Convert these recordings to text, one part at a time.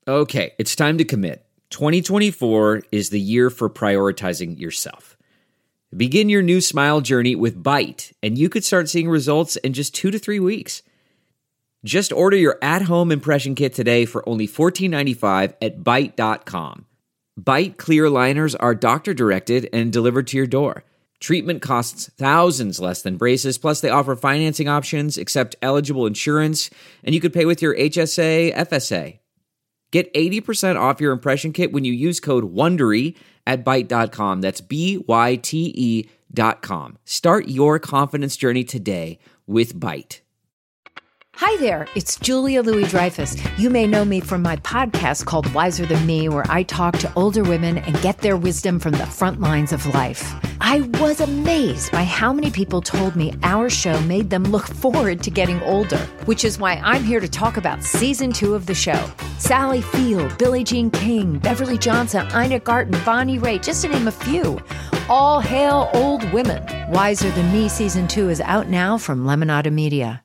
Okay, it's time to commit. 2024 is the year for prioritizing yourself. Begin your new smile journey with Byte, and you could start seeing results in just 2 to 3 weeks. Just order your at-home impression kit today for only $14.95 at Byte.com. Byte clear liners are doctor-directed and delivered to your door. Treatment costs thousands less than braces, plus they offer financing options, accept eligible insurance, and you could pay with your HSA, FSA. Get 80% off your impression kit when you use code WONDERY at Byte.com. That's BYTE.com. Start your confidence journey today with Byte. Hi there, it's Julia Louis-Dreyfus. You may know me from my podcast called Wiser Than Me, where I talk to older women and get their wisdom from the front lines of life. I was amazed by how many people told me our show made them look forward to getting older, which is why I'm here to talk about season 2 of the show. Sally Field, Billie Jean King, Beverly Johnson, Ina Garten, Bonnie Raitt, just to name a few. All hail old women. Wiser Than Me season 2 is out now from Lemonada Media.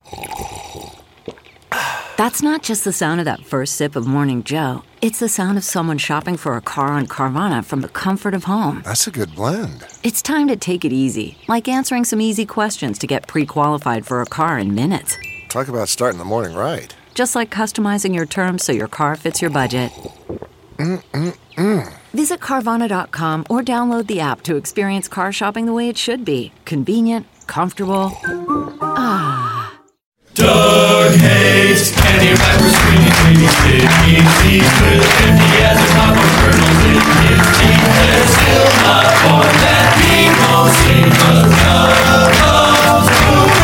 That's not just the sound of that first sip of Morning Joe. It's the sound of someone shopping for a car on Carvana from the comfort of home. That's a good blend. It's time to take it easy, like answering some easy questions to get pre-qualified for a car in minutes. Talk about starting the morning right. Just like customizing your terms so your car fits your budget. Visit Carvana.com or download the app to experience car shopping the way it should be. Convenient, comfortable. Doug hates any rapper screaming, baby, sticky seeds with 50 as a top of kernels in his teeth. There's still not one that he won't sing, 'cause none of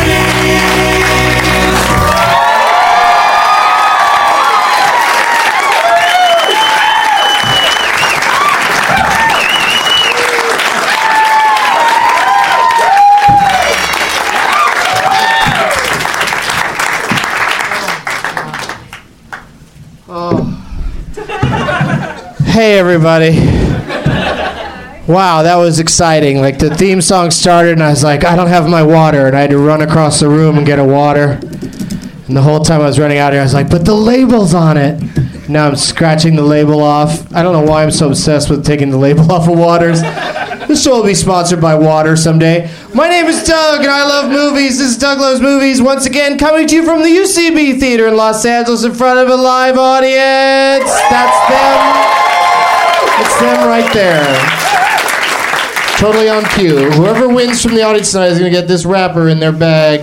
Hey everybody. Wow, that was exciting. Like the theme song started and I was like, I don't have my water, and I had to run across the room and get a water. And the whole time I was running out here, I was like, but the label's on it. Now I'm scratching the label off. I don't know why I'm so obsessed with taking the label off of waters. This show will be sponsored by water someday. My name is Doug and I love movies. This is Doug Loves Movies, once again coming to you from the UCB Theater in Los Angeles in front of a live audience. That's them. It's them right there. Totally on cue. Whoever wins from the audience tonight is going to get this wrapper in their bag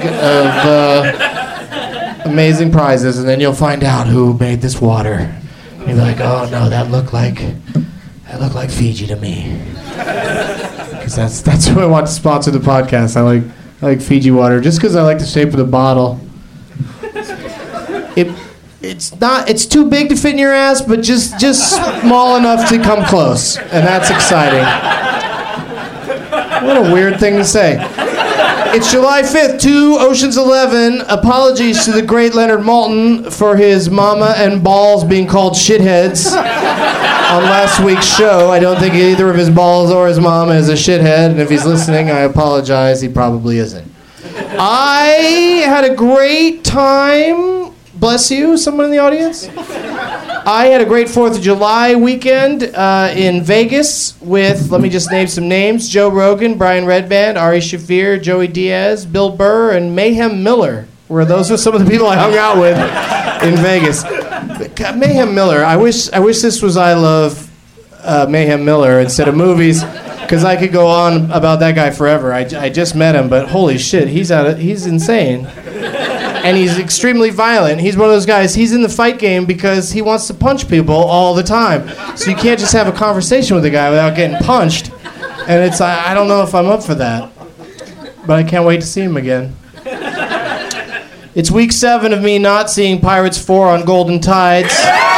of amazing prizes, and then you'll find out who made this water. And you'll be like, oh no, that looked like Fiji to me. Because that's who I want to sponsor the podcast. I like Fiji water just because I like the shape of the bottle. It's too big to fit in your ass, but just small enough to come close, and that's exciting. What a weird thing to say. It's July 5th, 2 Ocean's 11. Apologies to the great Leonard Maltin for his mama and balls being called shitheads on last week's show. I don't think either of his balls or his mama is a shithead, and if he's listening, I apologize. He probably isn't. I had a great time. Bless you, someone in the audience. I had a great 4th of July weekend in Vegas with, let me just name some names, Joe Rogan, Brian Redband, Ari Shaffir, Joey Diaz, Bill Burr, and Mayhem Miller. Those were some of the people I hung out with in Vegas. God, Mayhem Miller, I wish this was I Love Mayhem Miller instead of movies, because I could go on about that guy forever. I just met him, but holy shit, he's insane. And he's extremely violent. He's one of those guys, he's in the fight game because he wants to punch people all the time. So you can't just have a conversation with a guy without getting punched. And I don't know if I'm up for that. But I can't wait to see him again. It's week 7 of me not seeing Pirates 4 on Golden Tides.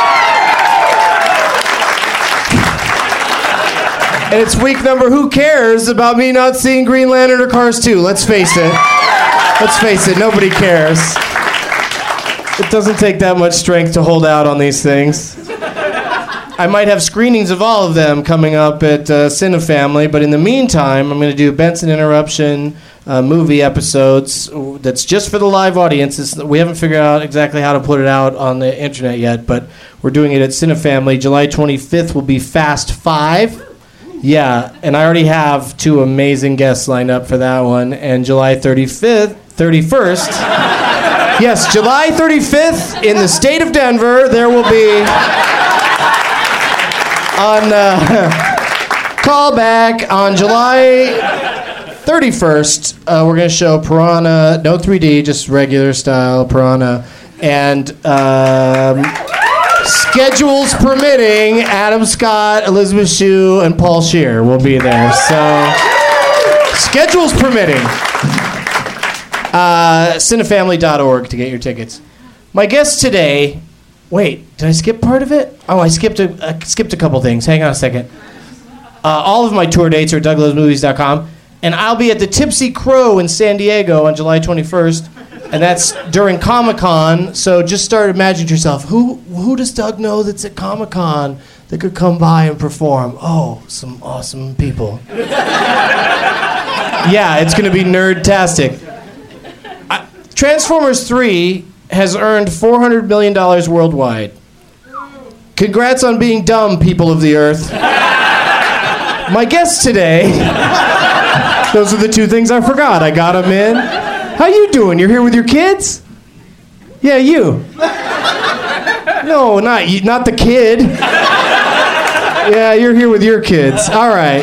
And it's week number who cares about me not seeing Green Lantern or Cars 2. Let's face it. Nobody cares. It doesn't take that much strength to hold out on these things. I might have screenings of all of them coming up at Cinefamily, but in the meantime, I'm going to do Benson Interruption movie episodes that's just for the live audience. We haven't figured out exactly how to put it out on the internet yet, but we're doing it at Cinefamily. July 25th will be Fast 5. Yeah, and I already have 2 amazing guests lined up for that one. And July 31st, yes, July 35th in the state of Denver, there will be on callback on July 31st. We're going to show Piranha, no 3D, just regular style Piranha, and schedules permitting, Adam Scott, Elizabeth Shue, and Paul Scheer will be there. So, schedules permitting. Cinefamily.org to get your tickets. My guest today. Wait, did I skip part of it? Oh, I skipped a couple things. Hang on a second. All of my tour dates are douglovesmovies.com, and I'll be at the Tipsy Crow in San Diego on July 21st. And that's during Comic-Con, so just start imagining to yourself, who does Doug know that's at Comic-Con that could come by and perform? Oh, some awesome people. Yeah, it's going to be nerd-tastic. Transformers 3 has earned $400 million worldwide. Congrats on being dumb, people of the Earth. My guests today, those are the 2 things I forgot. I got them in. How you doing? You're here with your kids? Yeah, you. No, not you, not the kid. Yeah, you're here with your kids. All right.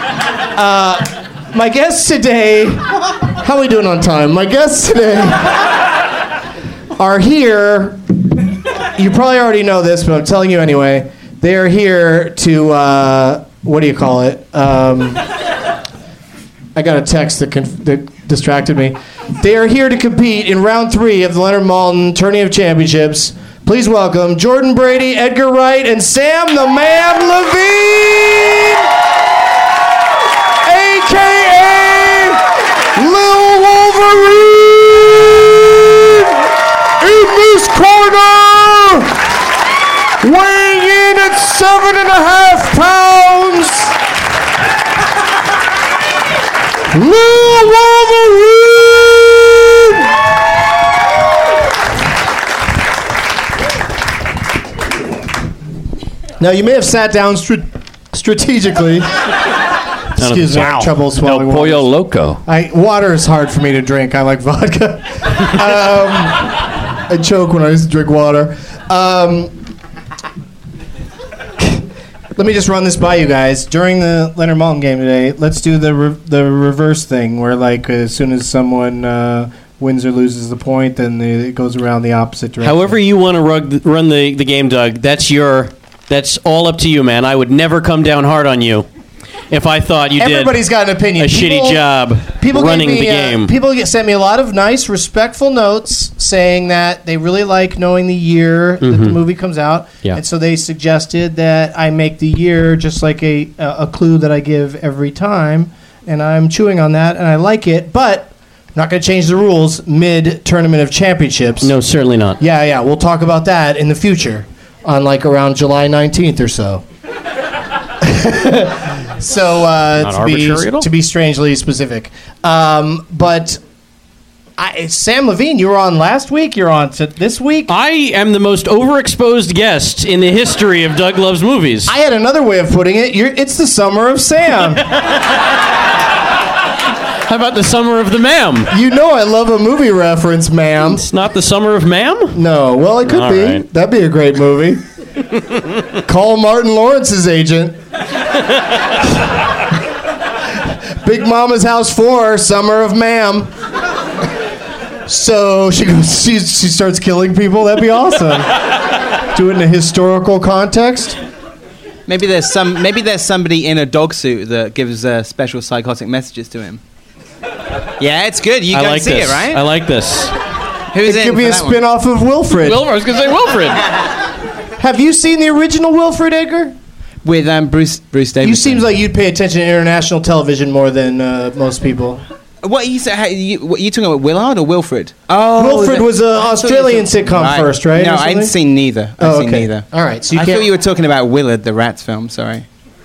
My guests today, how are we doing on time? My guests today are here. You probably already know this, but I'm telling you anyway. They are here to, what do you call it? I got a text that distracted me. They are here to compete in round 3 of the Leonard Maltin Tourney of Championships. Please welcome Jordan Brady, Edgar Wright, and Sam the Man Levine, a.k.a. Lil Wolverine, in this corner, weighing in at 7.5 pounds, Lil Wolverine. Now, you may have sat down strategically. Excuse me, I have trouble swallowing El Pollo water. Loco. Water is hard for me to drink. I like vodka. I choke when I used to drink water. Let me just run this by you guys. During the Leonard Maltin game today, let's do the reverse thing, where like as soon as someone wins or loses the point, then it goes around the opposite direction. However you want to run the game, Doug, that's all up to you, man. I would never come down hard on you if I thought you Everybody's got an opinion. a shitty job running the game. People sent me a lot of nice, respectful notes saying that they really like knowing the year that the movie comes out. Yeah. And so they suggested that I make the year just like a clue that I give every time. And I'm chewing on that, and I like it, but I'm not going to change the rules mid-Tournament of Championships. No, certainly not. Yeah, we'll talk about that in the future on like around July 19th or so. So to be strangely specific, but Sam Levine, you were on last week. You're on this week. I am the most overexposed guest in the history of Doug Loves Movies. I had another way of putting it. It's the summer of Sam. How about the summer of the ma'am? You know I love a movie reference, ma'am. It's not the summer of ma'am? No. Well, it could All be. right. That'd be a great movie. Call Martin Lawrence's agent. Big Mama's House 4, Summer of Ma'am. So she goes. She starts killing people. That'd be awesome. Do it in a historical context. Maybe there's somebody in a dog suit that gives special psychotic messages to him. Yeah, it's good. You go see it, right? I like this. Who's It in could be for a that one? spin-off of Wilfred. I was going to say Wilfred. Have you seen the original Wilfred, Edgar? With Bruce Davison. You seems like you'd pay attention to international television more than most people. What you talking about, Willard or Wilfred? Wilfred was an Australian sitcom first, right? No, or I hadn't something? seen neither. Oh, I've seen neither. All right, so you I can't. thought you were talking about Willard, the Rats film. Sorry.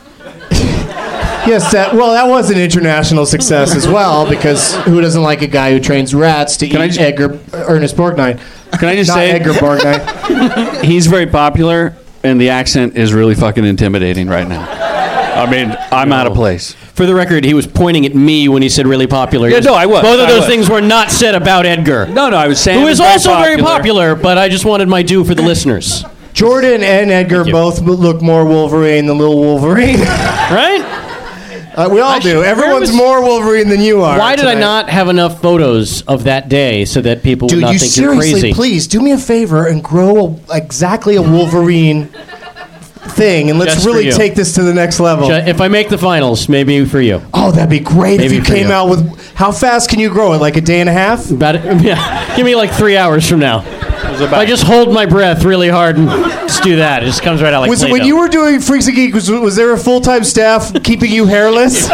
Yes, that was an international success as well, because who doesn't like a guy who trains rats to eat Ernest Borgnine? Can I just Not say, Edgar Borgnine. he's very popular, and the accent is really fucking intimidating right now. I mean, I'm out of place. For the record, he was pointing at me when he said really popular. Yeah, no, I was. Both of I those was. things were not said about Edgar. No, I was saying who is also very popular, but I just wanted my due for the listeners. Jordan and Edgar both look more Wolverine than little Wolverine. Right? We all do. Everyone's more Wolverine than you are. Why did tonight. I not have enough photos of that day so that people would Dude, not you think you're seriously, crazy? please do me a favor and grow exactly a Wolverine thing, and let's Just for really you. take this to the next level. If I make the finals, maybe for you. Oh, that'd be great Maybe if you for came you. out with. How fast can you grow it? Like a day and a half? About it, yeah. Give me like 3 hours from now. If I just hold my breath really hard and just do that, it just comes right out like Play-Doh. When you were doing Freaks and Geeks, was there a full-time staff keeping you hairless?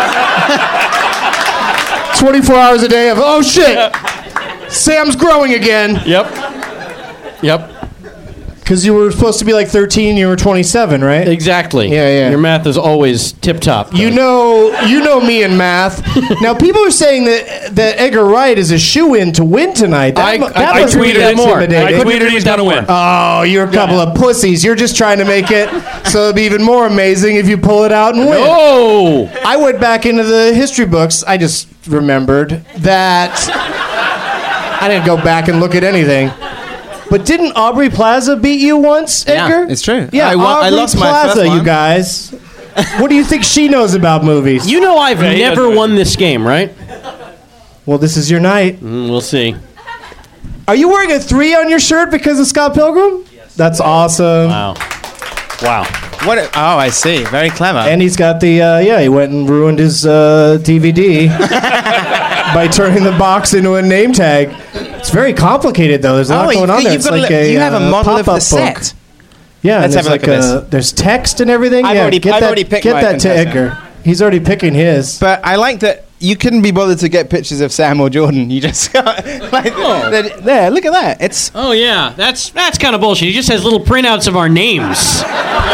24 hours a day of, oh shit, Sam's growing again. Yep. Because you were supposed to be like 13 and you were 27, right? Exactly. Yeah. Your math is always tip-top. You know me in math. Now, people are saying that Edgar Wright is a shoo-in to win tonight. I must be tweeted it more. I intimidating. tweeted he's going to win. Oh, you're a couple of pussies. You're just trying to make it so it'd be even more amazing if you pull it out and win. Oh! I went back into the history books. I just remembered that I didn't go back and look at anything. But didn't Aubrey Plaza beat you once, Edgar? Yeah, it's true. Yeah, I Aubrey lost my Plaza, first one. you guys. What do you think she knows about movies? You know I've he never doesn't. won this game, right? Well, this is your night. We'll see. Are you wearing a 3 on your shirt because of Scott Pilgrim? Yes. That's awesome. Wow. Oh, I see. Very clever. And he's got the, he went and ruined his DVD by turning the box into a name tag. It's very complicated, though. There's a lot going on there. It's like you have a model of the pop-up set. book. Yeah, Let's and have a look there's at like there's text and everything. I've already picked get my that to contestant. Edgar. He's already picking his. But I like that you couldn't be bothered to get pictures of Sam or Jordan. You just got there. Look at that. It's Oh, yeah. That's kind of bullshit. He just has little printouts of our names.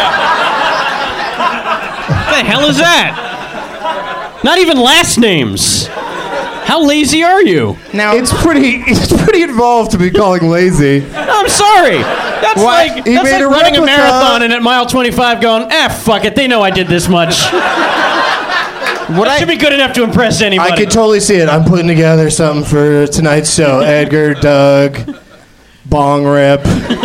What the hell is that? Not even last names. How lazy are you? now. It's pretty involved to be calling lazy. I'm sorry. That's What? like He that's made like a running a replica. marathon and at mile 25 going, fuck it. They know I did this much. what Should be good enough to impress anybody. I could totally see it. I'm putting together something for tonight's show. Edgar, Doug, Bong Rip.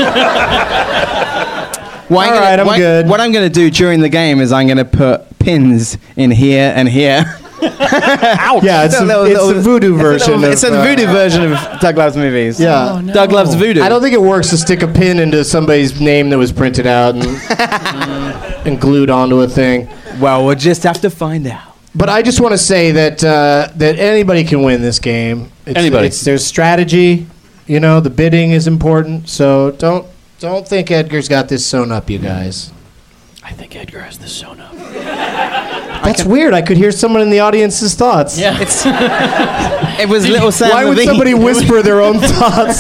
What All right, I'm good. What I'm going to do during the game is I'm going to put pins in here and here. Yeah, it's the voodoo version. It's a voodoo version of Doug Loves Movies. Yeah. Doug Loves Voodoo. I don't think it works to stick a pin into somebody's name that was printed out and, and glued onto a thing. Well, we'll just have to find out. But I just want to say that that anybody can win this game. Anybody. There's strategy. You know, the bidding is important. So don't think Edgar's got this sewn up, you guys. I think Edgar has this sewn up. That's weird. I could hear someone in the audience's thoughts. Yeah. It was Little Sam Why would Levine. somebody whisper their own thoughts?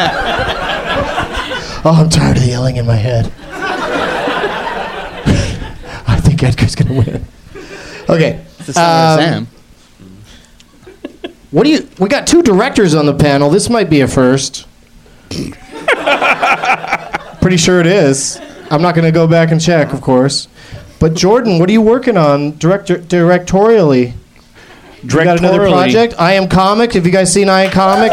Oh, I'm tired of the yelling in my head. I think Edgar's going to win. Okay. It's the song of Sam. We got 2 directors on the panel. This might be a first. Pretty sure it is. I'm not going to go back and check, of course. But Jordan, what are you working on directorially? You got another project? I Am Comic. Have you guys seen I Am Comic?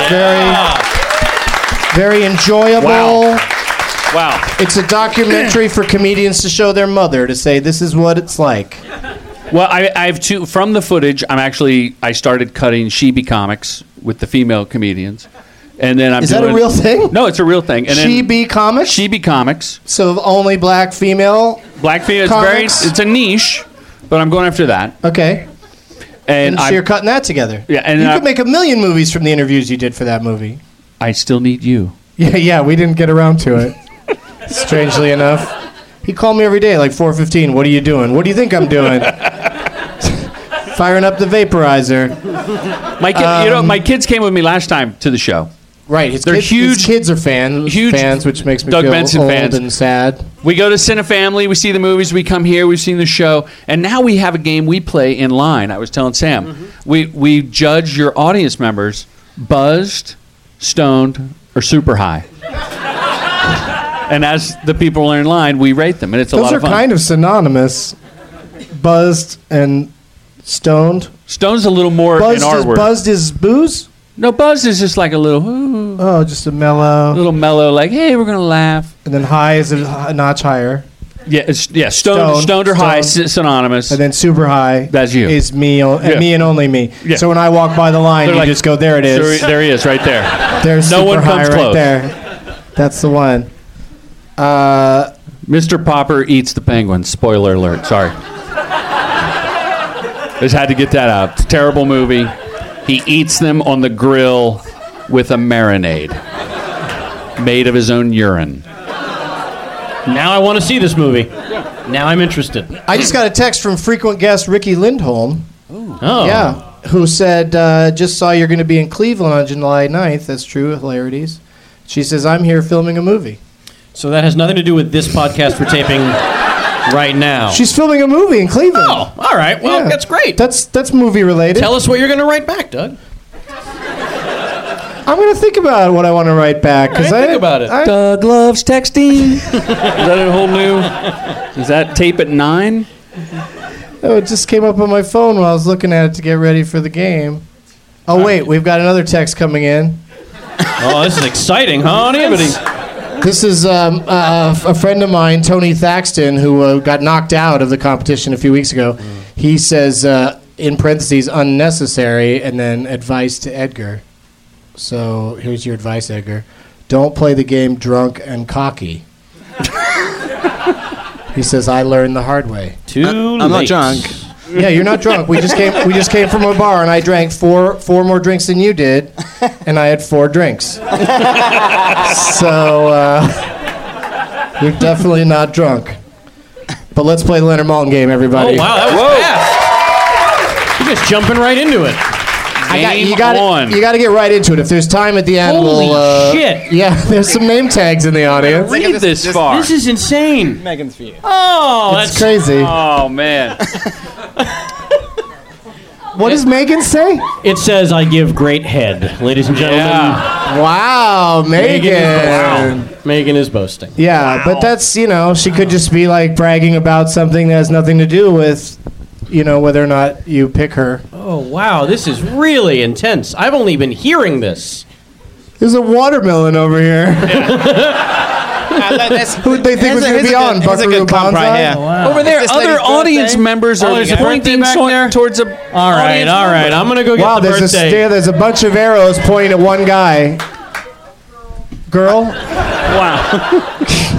Very enjoyable. Wow. It's a documentary for comedians to show their mother to say this is what it's like. Well, I have 2 from the footage. I started cutting She-Be comics with the female comedians, and then I'm Is that a doing- real thing? No, it's a real thing. And then She-Be Comics? She-Be comics. So only black female? Black female. Comics? It's a niche, but I'm going after that. Okay. And so you're cutting that together. Yeah, and you I- could make a million movies from the interviews you did for that movie. I still need you. Yeah, we didn't get around to it. Strangely enough. He called me every day, like 4:15. What are you doing? What do you think I'm doing? Firing up the vaporizer. My kids came with me last time to the show. Right, They're huge. His kids are fans, which makes me Doug feel Benson old fans. and sad. We go to Cinefamily, we see the movies, we come here, we've seen the show, and now we have a game we play in line. I was telling Sam, we judge your audience members buzzed, stoned, or super high. And as the people are in line, we rate them, and it's a lot of fun. Those are kind of synonymous. Buzzed and stoned. Stone's a little more in our word. Buzzed is booze? No, buzz is just like a little, ooh, Oh, just a mellow. like, hey, we're going to laugh. And then high is a notch higher. Yeah, stoned or high, synonymous. And then super high That's you. is me, me and only me. Yeah. So when I walk by the line, They're you like, just go, there it is. There he is, right there. There's No super one comes high close. right there. That's the one. Mr. Popper eats the penguins. Spoiler alert. Sorry. Just had to get that out. It's a terrible movie. He eats them on the grill with a marinade made of his own urine. Now I want to see this movie. Now I'm interested. I just got a text from frequent guest Ricky Lindholm. Oh. Yeah, who said, just saw you're going to be in Cleveland on July 9th. That's true, hilarities. She says, I'm here filming a movie. So that has nothing to do with this podcast we're taping right now. She's filming a movie in Cleveland. Oh, all right. Well, Yeah. that's great. That's movie related. Tell us what you're going to write back, Doug. I'm going to think about what I want to write back. All right, think about it. Doug loves texting. Is that a whole new? Is that tape at 9? Oh, it just came up on my phone while I was looking at it to get ready for the game. Oh, wait, we've got another text coming in. Oh, this is exciting, huh, audience? This is a friend of mine, Tony Thaxton, who got knocked out of the competition a few weeks ago. He says, in parentheses, unnecessary, and then advice to Edgar. So here's your advice, Edgar. Don't play the game drunk and cocky. He says, I learned the hard way. I'm not drunk. Yeah, you're not drunk. We just came from a bar, and I drank four more drinks than you did, and I had 4 drinks. So you're definitely not drunk. But let's play the Leonard Maltin game, everybody. Oh, wow, that was fast. You're just jumping right into it. You got to get right into it. If there's time at the end, Holy we'll. shit. Yeah, there's some name tags in the audience. Read this far. This is insane. Megan's for you. Oh, That's crazy. Oh, man. What does Megan say? It says, I give great head. Ladies and gentlemen, Wow, Megan. Megan is boasting. Yeah, but that's, she could just be like bragging about something that has nothing to do with, whether or not you pick her. Oh, wow, this is really intense. I've only been hearing this. There's a watermelon over here. Who they think was going to be on? Buckaroo Banzai? Right here. Oh, wow. Over there, This other lady's audience birthday? members Oh, are there's a birthday pointing back there? towards a. All right. I'm going to go get Wow, the birthday. there's a bunch of arrows pointing at one guy. Girl? Wow.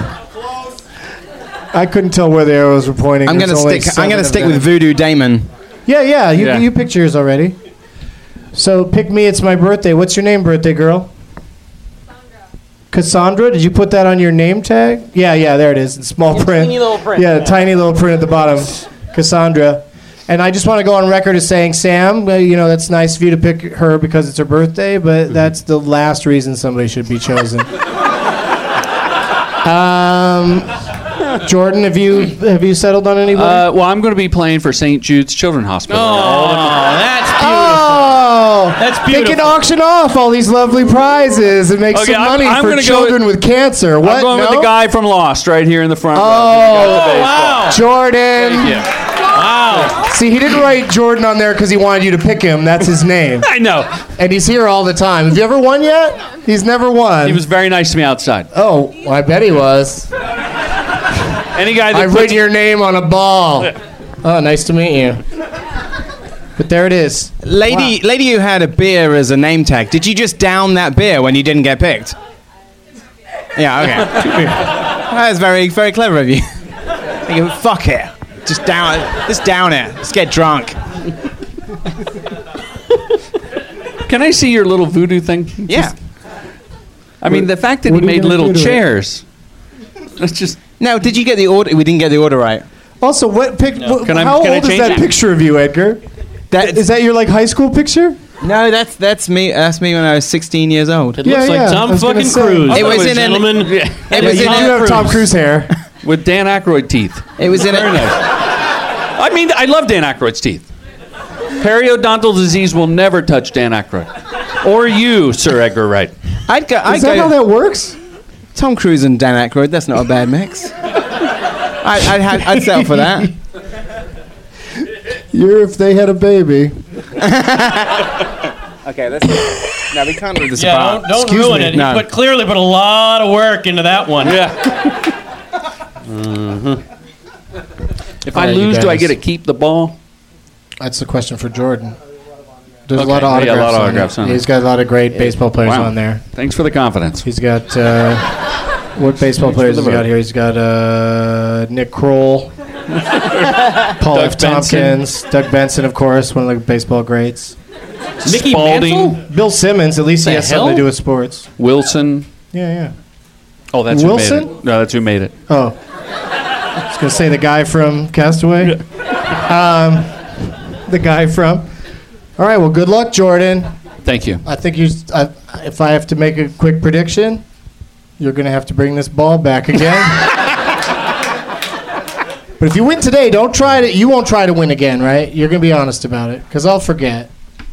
I couldn't tell where the arrows were pointing. I'm gonna stick with Voodoo Damon. Yeah. Yeah. You picked yours already. So pick me. It's my birthday. What's your name, birthday girl? Cassandra. Did you put that on your name tag? Yeah. There it is in small print. tiny little print. Yeah, tiny little print at the bottom. Cassandra. And I just want to go on record as saying, Sam, that's nice of you to pick her because it's her birthday, but that's the last reason somebody should be chosen. Jordan, have you settled on anybody? Well, I'm going to be playing for St. Jude's Children's Hospital. That's beautiful. Oh, That's they beautiful. can auction off all these lovely prizes and make Okay, some I'm money for gonna go children with cancer. What? I'm going with No? the guy from Lost right here in the front row. Oh, wow. Jordan. Yeah. Wow. See, he didn't write Jordan on there because he wanted you to pick him. That's his name. I know. And he's here all the time. Have you ever won yet? He's never won. He was very nice to me outside. Oh, I bet he was. Any guy that I've written your name on a ball. Oh, nice to meet you. But there it is. Lady who had a beer as a name tag. Did you just down that beer when you didn't get picked? Yeah, okay. That was very, very clever of you. You go, fuck it. Just down it. Let's get drunk. Can I see your little voodoo thing? Yeah. I mean, the fact that what he are you made gonna little do to it? chairs. That's just. No, did you get the order? We didn't get the order right. Also, what pic? Can I how old is change that it? picture of you, Edgar? Is that your like high school picture? No, that's me. That's me when I was 16 years old. It looks like Tom fucking Cruise. It was in gentlemen. It was You in do have Tom Cruise hair. With Dan Aykroyd teeth. It was in Very a. nice. I mean, I love Dan Aykroyd's teeth. Periodontal disease will never touch Dan Aykroyd. Or you, Sir Edgar Wright. I'd go. Is that how that works? Tom Cruise and Dan Aykroyd. That's not a bad mix. I'd settle for that. You're if they had a baby. Okay, let's. No, we can't do this. Yeah, don't ruin it. No. But clearly put a lot of work into that one. Yeah. If I All right, you lose, do I guys. get to keep the ball? That's the question for Jordan. There's Okay, a lot of yeah, autographs, a lot of autographs on on it. it. He's got a lot of great baseball players Wow. on there. Thanks for the confidence. He's got what baseball players has he got here? He's got Nick Kroll, Paul Doug F. Tompkins, Doug Benson, of course, one of the baseball greats. Mickey Spalding. Mantle? Bill Simmons, at least he The has something to hell? do with sports. Wilson. Yeah. Oh, that's Wilson? who made it. No, that's who made it. Oh. I was going to say the guy from Castaway. The guy from. All right, well, good luck, Jordan. Thank you. I think if I have to make a quick prediction, you're going to have to bring this ball back again. But if you win today, don't try to. You won't try to win again, right? You're going to be honest about it, because I'll forget.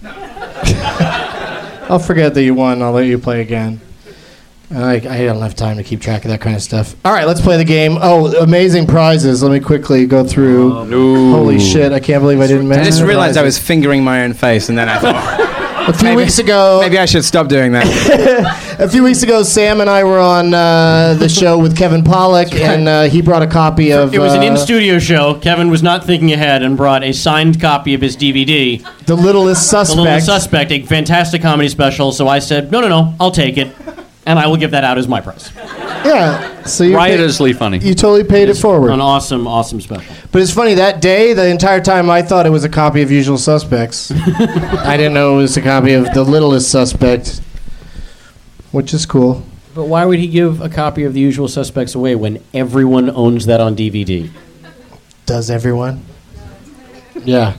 I'll forget that you won. I'll let you play again. I don't have time to keep track of that kind of stuff. All right, let's play the game. Oh, amazing prizes. Let me quickly go through. Holy shit, I can't believe I didn't I mention just the realized I was prizes. fingering my own face, and then I thought A few weeks ago, maybe I should stop doing that. a few weeks ago, Sam and I were on the show with Kevin Pollak, and he brought a copy of. It was an in-studio show. Kevin was not thinking ahead and brought a signed copy of his DVD, The Littlest Suspect. The Little Suspect, a fantastic comedy special. So I said, no, I'll take it, and I will give that out as my prize. Yeah, so you Riotously funny. You totally paid it forward. An awesome special. But it's funny, that day, the entire time, I thought it was a copy of Usual Suspects. I didn't know it was a copy of The Littlest Suspect, which is cool. But why would he give a copy of The Usual Suspects away when everyone owns that on DVD? Does everyone? Yeah.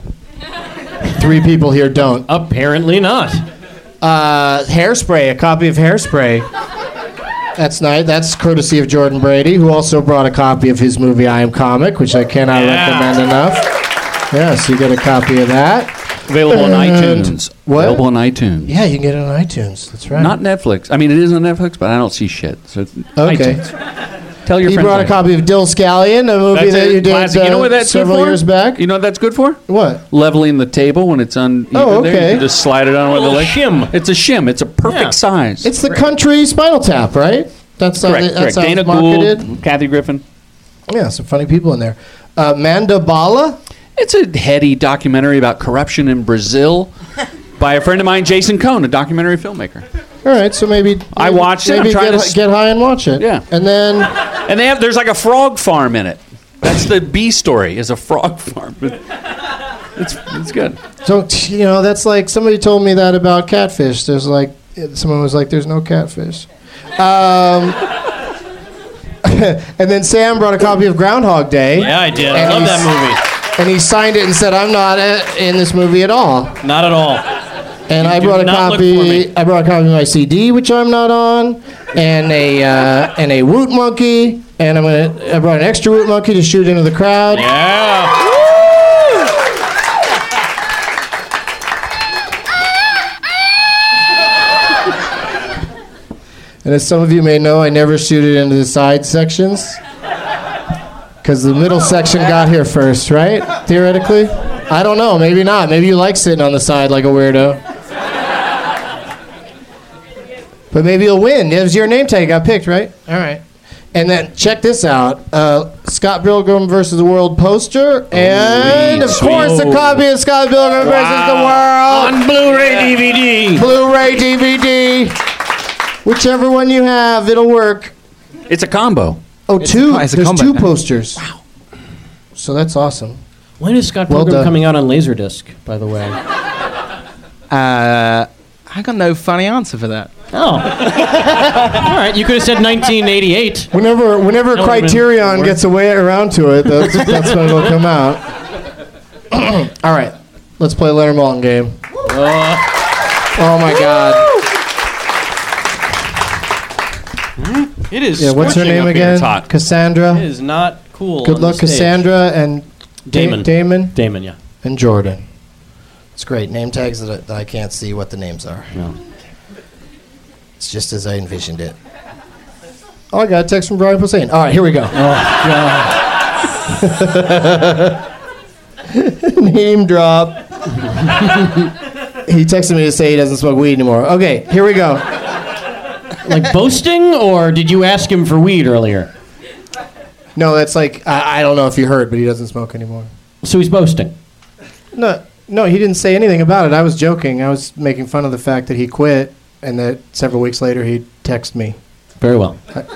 3 people here don't. Apparently not. Hairspray, a copy of Hairspray. That's nice. That's courtesy of Jordan Brady, who also brought a copy of his movie I Am Comic, which I cannot recommend enough. Yes, you get a copy of that. Available on And- iTunes. What? Available on iTunes. Yeah, you can get it on iTunes. That's right. Not Netflix. I mean, it is on Netflix, but I don't see shit. So it's Okay. iTunes. Tell your He friends. brought a about it. copy of Dill Scallion, a movie That's that a you did classic. You know what that's good several for? years back. You know what that's good for? What? Leveling the table when it's uneven. Oh, There. okay. You can just slide it on with the little leg. shim. It's a shim. It's a perfect Yeah. size. It's the country Spinal Tap, right? That's how correct. that's how Dana it's marketed. Gould, Kathy Griffin. Yeah, some funny people in there. Mandabala. It's a heady documentary about corruption in Brazil by a friend of mine, Jason Cohn, a documentary filmmaker. All right, so maybe I watched it. I'm Maybe trying get, to get high and watch it. Yeah. and then And there's like a frog farm in it. That's the B story, is a frog farm. It's good. so that's like somebody told me that about catfish. There's like someone was like, "There's no catfish." And then Sam brought a copy of Groundhog Day. Yeah, I did. I And love he's- that And he signed it and said, "I'm not in this movie at all." movie. Not at all. And I do brought a not look for copy. me. I brought a copy of my CD, which I'm not on, and a Woot Monkey, and I brought an extra Woot Monkey to shoot into the crowd. Yeah. And as some of you may know, I never shoot it into the side sections because the middle section got here first, right? Theoretically, I don't know. Maybe not. Maybe you like sitting on the side like a weirdo. But maybe you'll win. It was your name tag got picked, right? All right. And then check this out: Scott Pilgrim versus the World poster, and of course a copy of Scott Pilgrim versus the World On Blu-ray DVD. Blu-ray DVD. Whichever one you have, it'll work. It's a combo. Oh, two. it's a There's combo. 2 posters. Wow. So that's awesome. When is Scott Well Pilgrim done. coming out on Laserdisc, by the way? I got no funny answer for that. Oh. All right, you could have said 1988. Whenever That would've been Criterion worse. gets away around to it, that's when it'll come out. All right. Let's play Leonard Maltin game. Oh my God. It is. Yeah, what's her scorching name up here. again? It's hot. Cassandra. It is not cool. Good on luck, the stage. Cassandra and Damon. Damon, yeah. and Jordan. It's great. Name tags that I can't see what the names are. No. It's just as I envisioned it. Oh, I got a text from Brian Posehn. All right, here we go. Name drop. He texted me to say he doesn't smoke weed anymore. Okay, here we go. Like boasting, or did you ask him for weed earlier? No, that's like, I don't know if you heard, but he doesn't smoke anymore. So he's boasting. No, he didn't say anything about it. I was joking. I was making fun of the fact that he quit and that several weeks later he'd text me. Very well.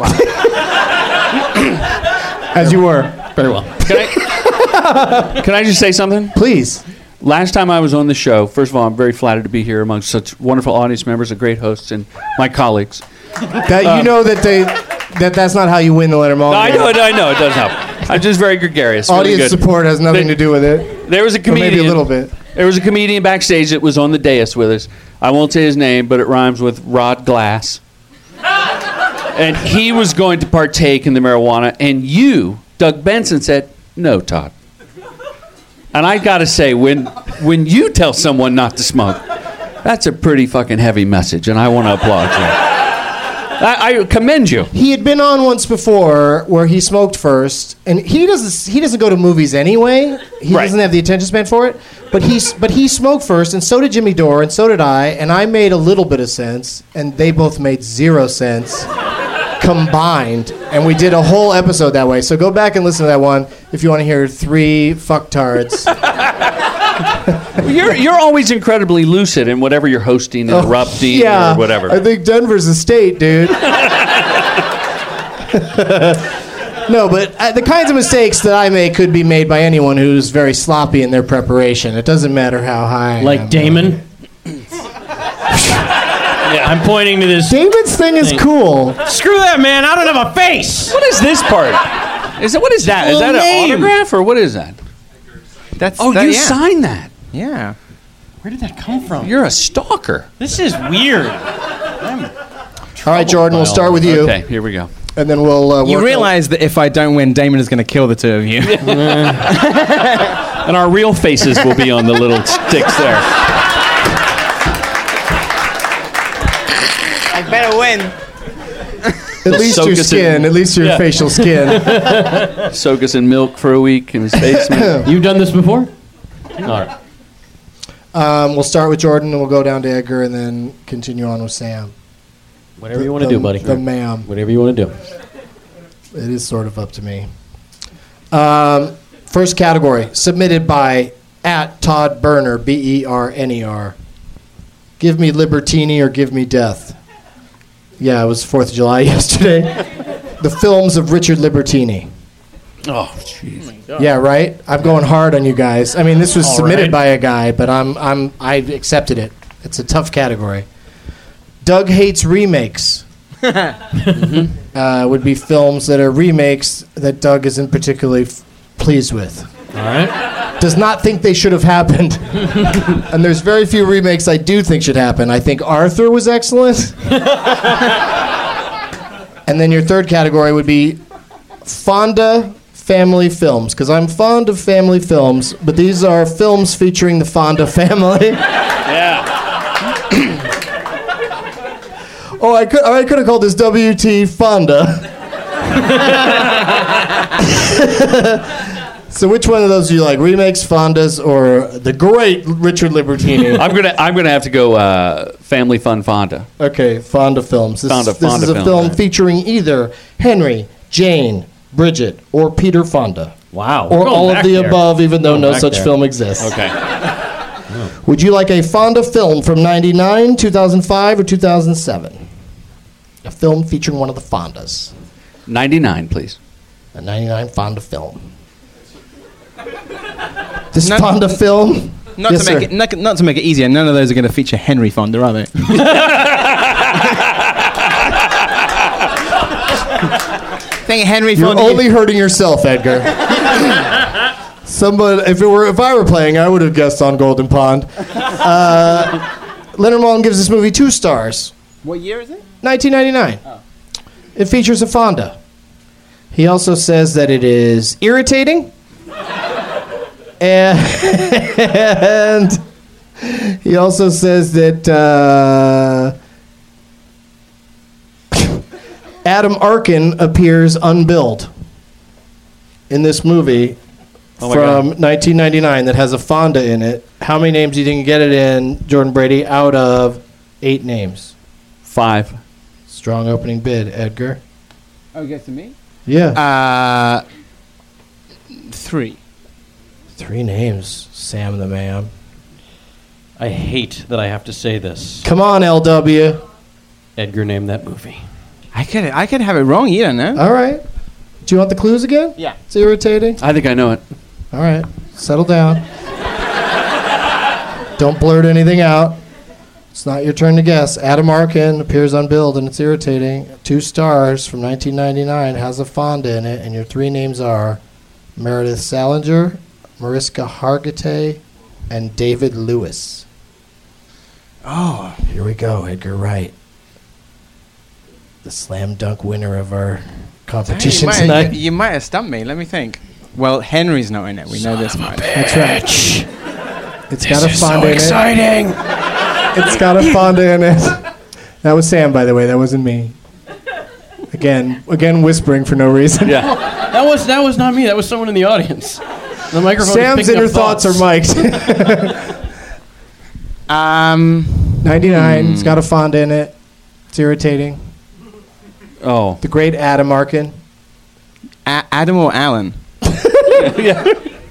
As you were. Very well. Can I just say something? Please. Last time I was on the show, first of all, I'm very flattered to be here amongst such wonderful audience members and great hosts and my colleagues. That you know that's not how you win the Leonard Maltin. I know, it does help. I'm just very gregarious. Audience really good. support has nothing to do with it. There was a comedian. Or maybe a little bit. There was a comedian backstage that was on the dais with us. I won't say his name, but it rhymes with Rod Glass. And he was going to partake in the marijuana, and you, Doug Benson, said, "No, Todd." And I got to say, when you tell someone not to smoke, that's a pretty fucking heavy message, and I want to applaud you. I commend you. He had been on once before where he smoked first, and he doesn't go to movies anyway. He doesn't have the attention span for it. But he smoked first, and so did Jimmy Dore, and so did I, and I made a little bit of sense, and they both made 0 sense combined, and we did a whole episode that way. So go back and listen to that one if you want to hear 3 fucktards. You're always incredibly lucid in whatever you're hosting, interrupting, or whatever. I think Denver's a state, dude. No, but the kinds of mistakes that I make could be made by anyone who's very sloppy in their preparation. It doesn't matter how high. Like Damon? Yeah, I'm pointing to this. Damon's thing is cool. Screw that, man. I don't have a face. What is this part? What is that? Is that an autograph or what is that? You signed that. Yeah. Where did that come from? You're a stalker. This is weird. All right, Jordan, we'll start with you. Okay, here we go. And then we'll You realize that if I don't win, Damon is going to kill the two of you. And our real faces will be on the little sticks there. I better win. At least your skin. At least your facial skin. Soak us in milk for a week in his basement. You've done this before? All right. We'll start with Jordan, and we'll go down to Edgar, and then continue on with Sam. Whatever you want to do, buddy. The ma'am. Whatever you want to do. It is sort of up to me. First category, submitted by @Todd Berner, BERNER. Give me Libertini or give me death. Yeah, it was 4th of July yesterday. The films of Richard Libertini. Oh, jeez. Yeah, right? I'm going hard on you guys. I mean, this was submitted by a guy, but I accepted it. It's a tough category. Doug hates remakes. Would be films that are remakes that Doug isn't particularly pleased with. All right. Does not think they should have happened. And there's very few remakes I do think should happen. I think Arthur was excellent. And then your third category would be Fonda family films, because I'm fond of family films, but these are films featuring the Fonda family. Yeah. Oh, I could have called this WT Fonda. So which one of those do you like? Remakes, Fondas, or the great Richard Libertini? I'm gonna have to go Family Fun Fonda. Okay, Fonda films. This is a film, film right. featuring either Henry, Jane, Bridget, or Peter Fonda. Wow. Or all of the above, even though no such film exists. Okay. Would you like a Fonda film from 99, 2005, or 2007? A film featuring one of the Fondas. 99, please. A 99 Fonda film. This Fonda film? Not Yes, to make sir. it not to make it easier. None of those are going to feature Henry Fonda, are they? I think Henry You're Fonda. only hurting yourself, Edgar. If I were playing, I would have guessed on Golden Pond. Leonard Maltin gives this movie 2 stars. What year is it? 1999. Oh. It features a Fonda. He also says that it is irritating. And he also says that Adam Arkin appears unbilled in this movie from 1999 that has a Fonda in it. How many names do you think you get it in, Jordan Brady, out of 8 names? 5. Strong opening bid, Edgar. Oh, you guess to me? Yeah. 3. 3 names, Sam the Man. I hate that I have to say this. Come on, LW. Edgar named that movie. I could have it wrong. You don't know. All right. Do you want the clues again? Yeah. It's irritating. I think I know it. All right. Settle down. Don't blurt anything out. It's not your turn to guess. Adam Arkin appears unbilled and it's irritating. 2 stars from 1999, has a Fonda in it, and your 3 names are Meredith Salinger, Mariska Hargitay, and David Lewis. Oh, here we go, Edgar Wright. The slam dunk winner of our competition tonight. You might have stumped me. Let me think. Well, Henry's not in it. We know this much. That's right. It's got a Fonda in it. Exciting! It's got a Fonda in it. That was Sam, by the way. That wasn't me. Again whispering for no reason. Yeah. That was not me. That was someone in the audience. The microphone. Sam's inner thoughts are mic'd. 99. It's got a Fonda in it. It's irritating. Oh. The great Adam Arkin. Adam or Alan? Yeah.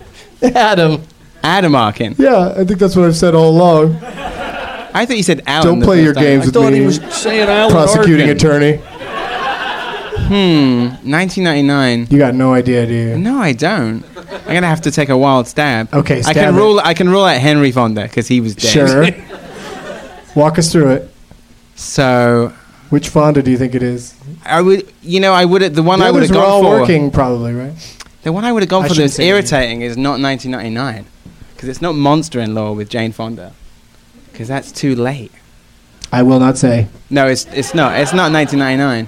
Adam Arkin. Yeah, I think that's what I've said all along. I thought you said Alan. Don't play your games with me. I thought he was saying Alan Prosecuting Arkin. attorney. 1999. You got no idea, do you? No, I don't. I'm gonna have to take a wild stab. Okay, stab I can it. rule out Henry Fonda because he was dead. Sure. Walk us through it. So, which Fonda do you think it is? I would. The one The I would others have were gone all for. working, probably, right? The one I would have gone I for shouldn't that's say irritating is not 1999 because it's not Monster-in-Law with Jane Fonda because that's too late. I will not say. No, it's not. It's not 1999.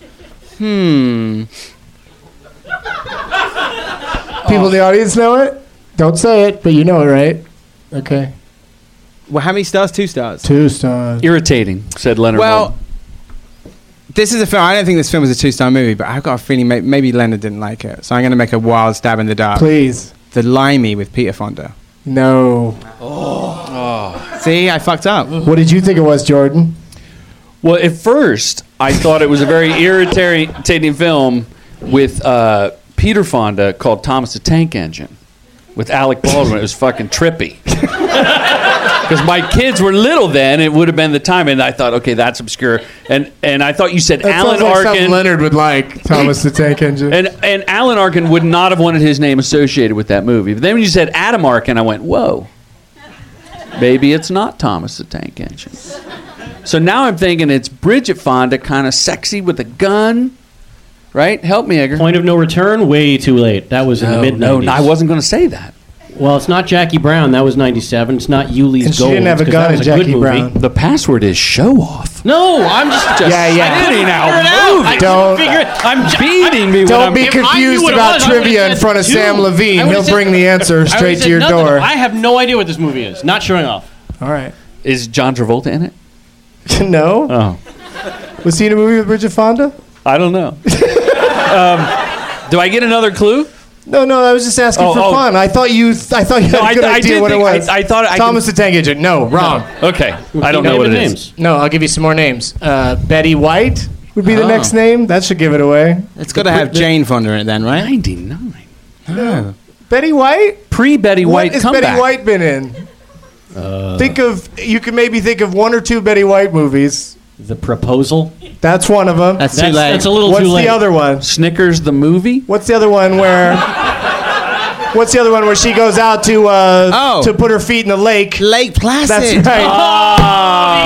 People in the audience know it? Don't say it, but you know it, right? Okay. Well, how many stars? 2 stars. 2 stars. Irritating, said Leonard Well, Maltin. this is a film. I don't think this film is a 2-star movie, but I've got a feeling maybe Leonard didn't like it. So I'm going to make a wild stab in the dark. Please. The Limey with Peter Fonda. No. See, I fucked up. What did you think it was, Jordan? Well, at first, I thought it was a very irritating film with Peter Fonda called Thomas the Tank Engine with Alec Baldwin. It was fucking trippy. Because my kids were little then, it would have been the time, and I thought, okay, that's obscure. And I thought you said That Alan sounds like Arkin. something Leonard would like, Thomas the Tank Engine. And Alan Arkin would not have wanted his name associated with that movie. But then when you said Adam Arkin, I went, whoa. Maybe it's not Thomas the Tank Engine. So now I'm thinking it's Bridget Fonda, kind of sexy with a gun. Right? Help me, Edgar. Point of No Return, way too late. That was in the mid-90s. No, I wasn't going to say that. Well, it's not Jackie Brown. That was 97. It's not Yuli's And she Gold. didn't have a 'cause gun that in was a good Jackie movie. Brown. The password is show off. No, I'm just Yeah. Figuring out I movie. Don't- couldn't figure it. I'm Beating me. Don't be if I knew confused what it about was, I would've trivia in said front of 2. Sam I Levine. would've He'll said- bring the answer I would've straight to said your nothing. door. I have no idea what this movie is. Not showing off. All right. Is John Travolta in it? No? Oh. Was he in a movie with Bridget Fonda? I don't know. Do I get another clue? No, I was just asking for fun. I thought you had a good idea what it was. I thought Thomas the Tank Engine. No, wrong. Okay. I don't know what it is. No, I'll give you some more names. Betty White would be the next name. That should give it away. It's got to have Jane Fonda in it then, right? 99. Oh. Betty White? Pre-Betty White What has comeback. Betty White been in? You can maybe think of 1 or 2 Betty White movies. The Proposal. That's one of them. That's too late. That's a little What's too late. the other one? Snickers the movie? What's the other one where? What's the other one where she goes out to put her feet in the lake? Lake Placid. That's right.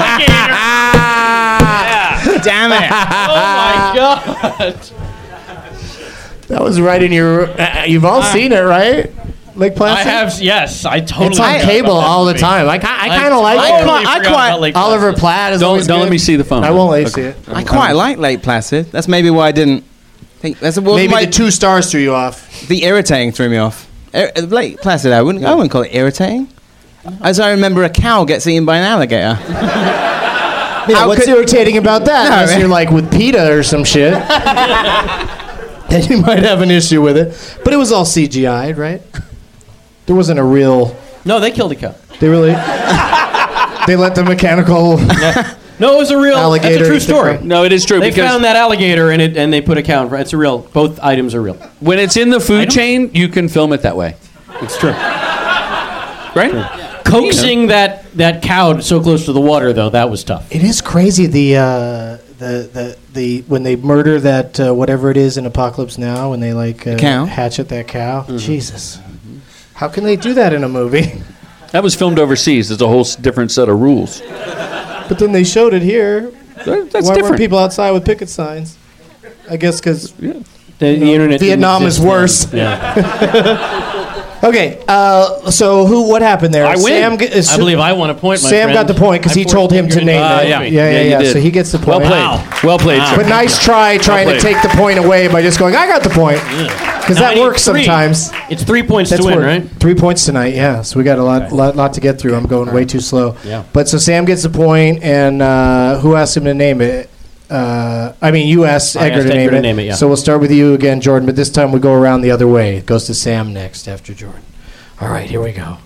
Damn it. Oh my God. That was right in your. You've all seen it, right? Lake Placid? I have, yes. I totally It's on forgot cable about that all the movie. time. I kind of like I it. totally I forgot quite- about Lake Oliver Placid. Platt is Don't always let good. me see the phone. I won't let you see it. I quite like Lake Placid. That's maybe why I didn't think. That's Maybe the 2 stars threw you off. The irritating threw me off. Lake Placid, I wouldn't call it irritating. As I remember, a cow gets eaten by an alligator. Yeah, what's irritating about that? No, Unless man. you're like with PETA or some shit. Then you might have an issue with it. But it was all CGI'd, right? There wasn't a real... No, they killed a cow. They really... They let the mechanical... No, it was a real Alligator That's a true eat the story. crow. No, it is true They because found that alligator in it, and they put a cow in front. It's a real. Both items are real. when it's in the food chain, you can film it that way, It's true. right? Coaxing that cow so close to the water, though, that was tough. It is crazy the when they murder that whatever it is in Apocalypse Now, when they cow? hatchet that cow. Jesus, how can they do that in a movie? That was filmed overseas. There's a whole different set of rules. But then they showed it here. That's Why different. weren't people outside with picket signs? I guess because The internet. didn't Vietnam is exist then. worse. Yeah. Okay, so what happened there? I win. Sam I believe I won a point. My Sam friend. got the point because I he told him to forced name Ingrid it. into- Yeah, you did. So he gets the Well point. played. Wow. Well played, Wow. sir. But nice try trying to played. take the point away by just going, I got the point. Because Now I that need works 3. sometimes. It's 3 points That's to win, where- right? 3 points tonight, yeah. So we got a lot to get through. I'm going way too slow. Yeah. But so Sam gets the point, and who asked him to name it? You asked I Edgar asked to Edgar to name it, yeah. So we'll start with you again, Jordan, but this time we go around the other way. It goes to Sam next after Jordan. All right, here we go.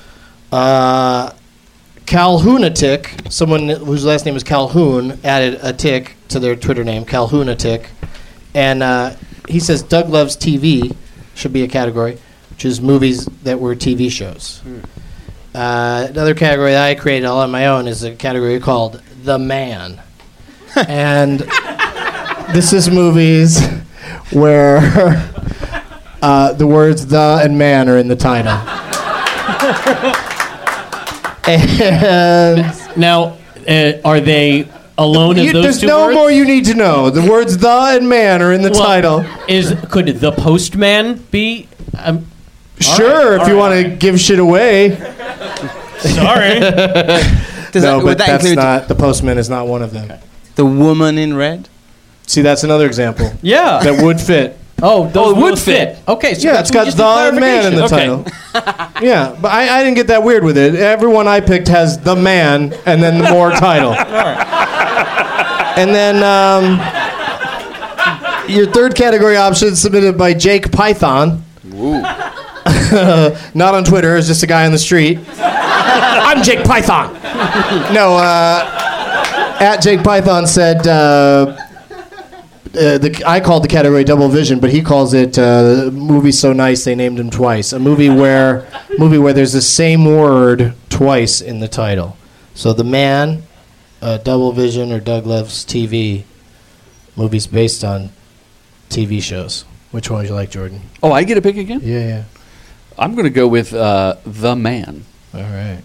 Calhoonatic, someone whose last name is Calhoun, added a tick to their Twitter name, Calhoonatic. And he says Doug Loves TV should be a category, which is movies that were TV shows. Another category that I created all on my own is a category called The Man. And this is movies where the words the and man are in the title. And Now, are they alone as those there's two no words? more you need to know. The words the and man are in the Well, title. Could the postman be? Sure, if you want to give shit away. Sorry. No, would but that that's include not. The postman is not one of them. the woman in red? See, that's another example Yeah. that would fit. Oh, those it would both fit. Okay, so Yeah, that's it's got just the a and man in the clarification. title. Yeah, but I didn't get that weird with it. Everyone I picked has the man and then the more title. And then your third category option submitted by Jake Python. Not on Twitter, it's just a guy on the street. I'm Jake Python. No, at Jake Python said I called the category Double Vision, but he calls it movie so nice they named him twice. A movie where there's the same word twice in the title. So The Man, Double Vision, or Doug Loves TV, movies based on TV shows. Which one would you like, Jordan? Oh, I get to pick again? Yeah. I'm going to go with The Man. All right.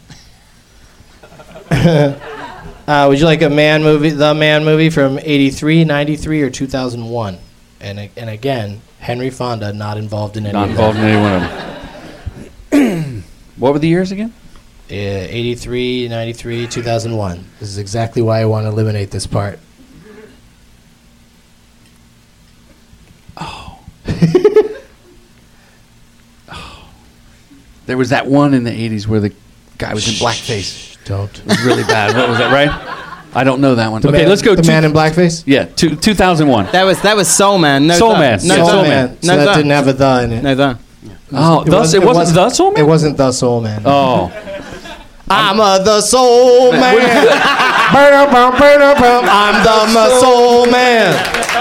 Would you like a man movie, The Man movie from 83, 93, or 2001? And again, Henry Fonda not involved in any Not of involved in any one of them. What were the years again? 83, 93, 2001. This is exactly why I want to eliminate this part. There was that one in the 80s where the guy was in blackface. Don't. It was really bad. What was that, right? I don't know that one. Okay, let's go. The Man in Blackface? Yeah, 2001. That was Soul Man. No Soul the. Man. No Yeah, the. Soul Man. So No that the. didn't have a the in it. No the. Oh, it wasn't The Soul Man? It wasn't The Soul Man. Oh. I'm the Soul Man. I'm the Soul Man.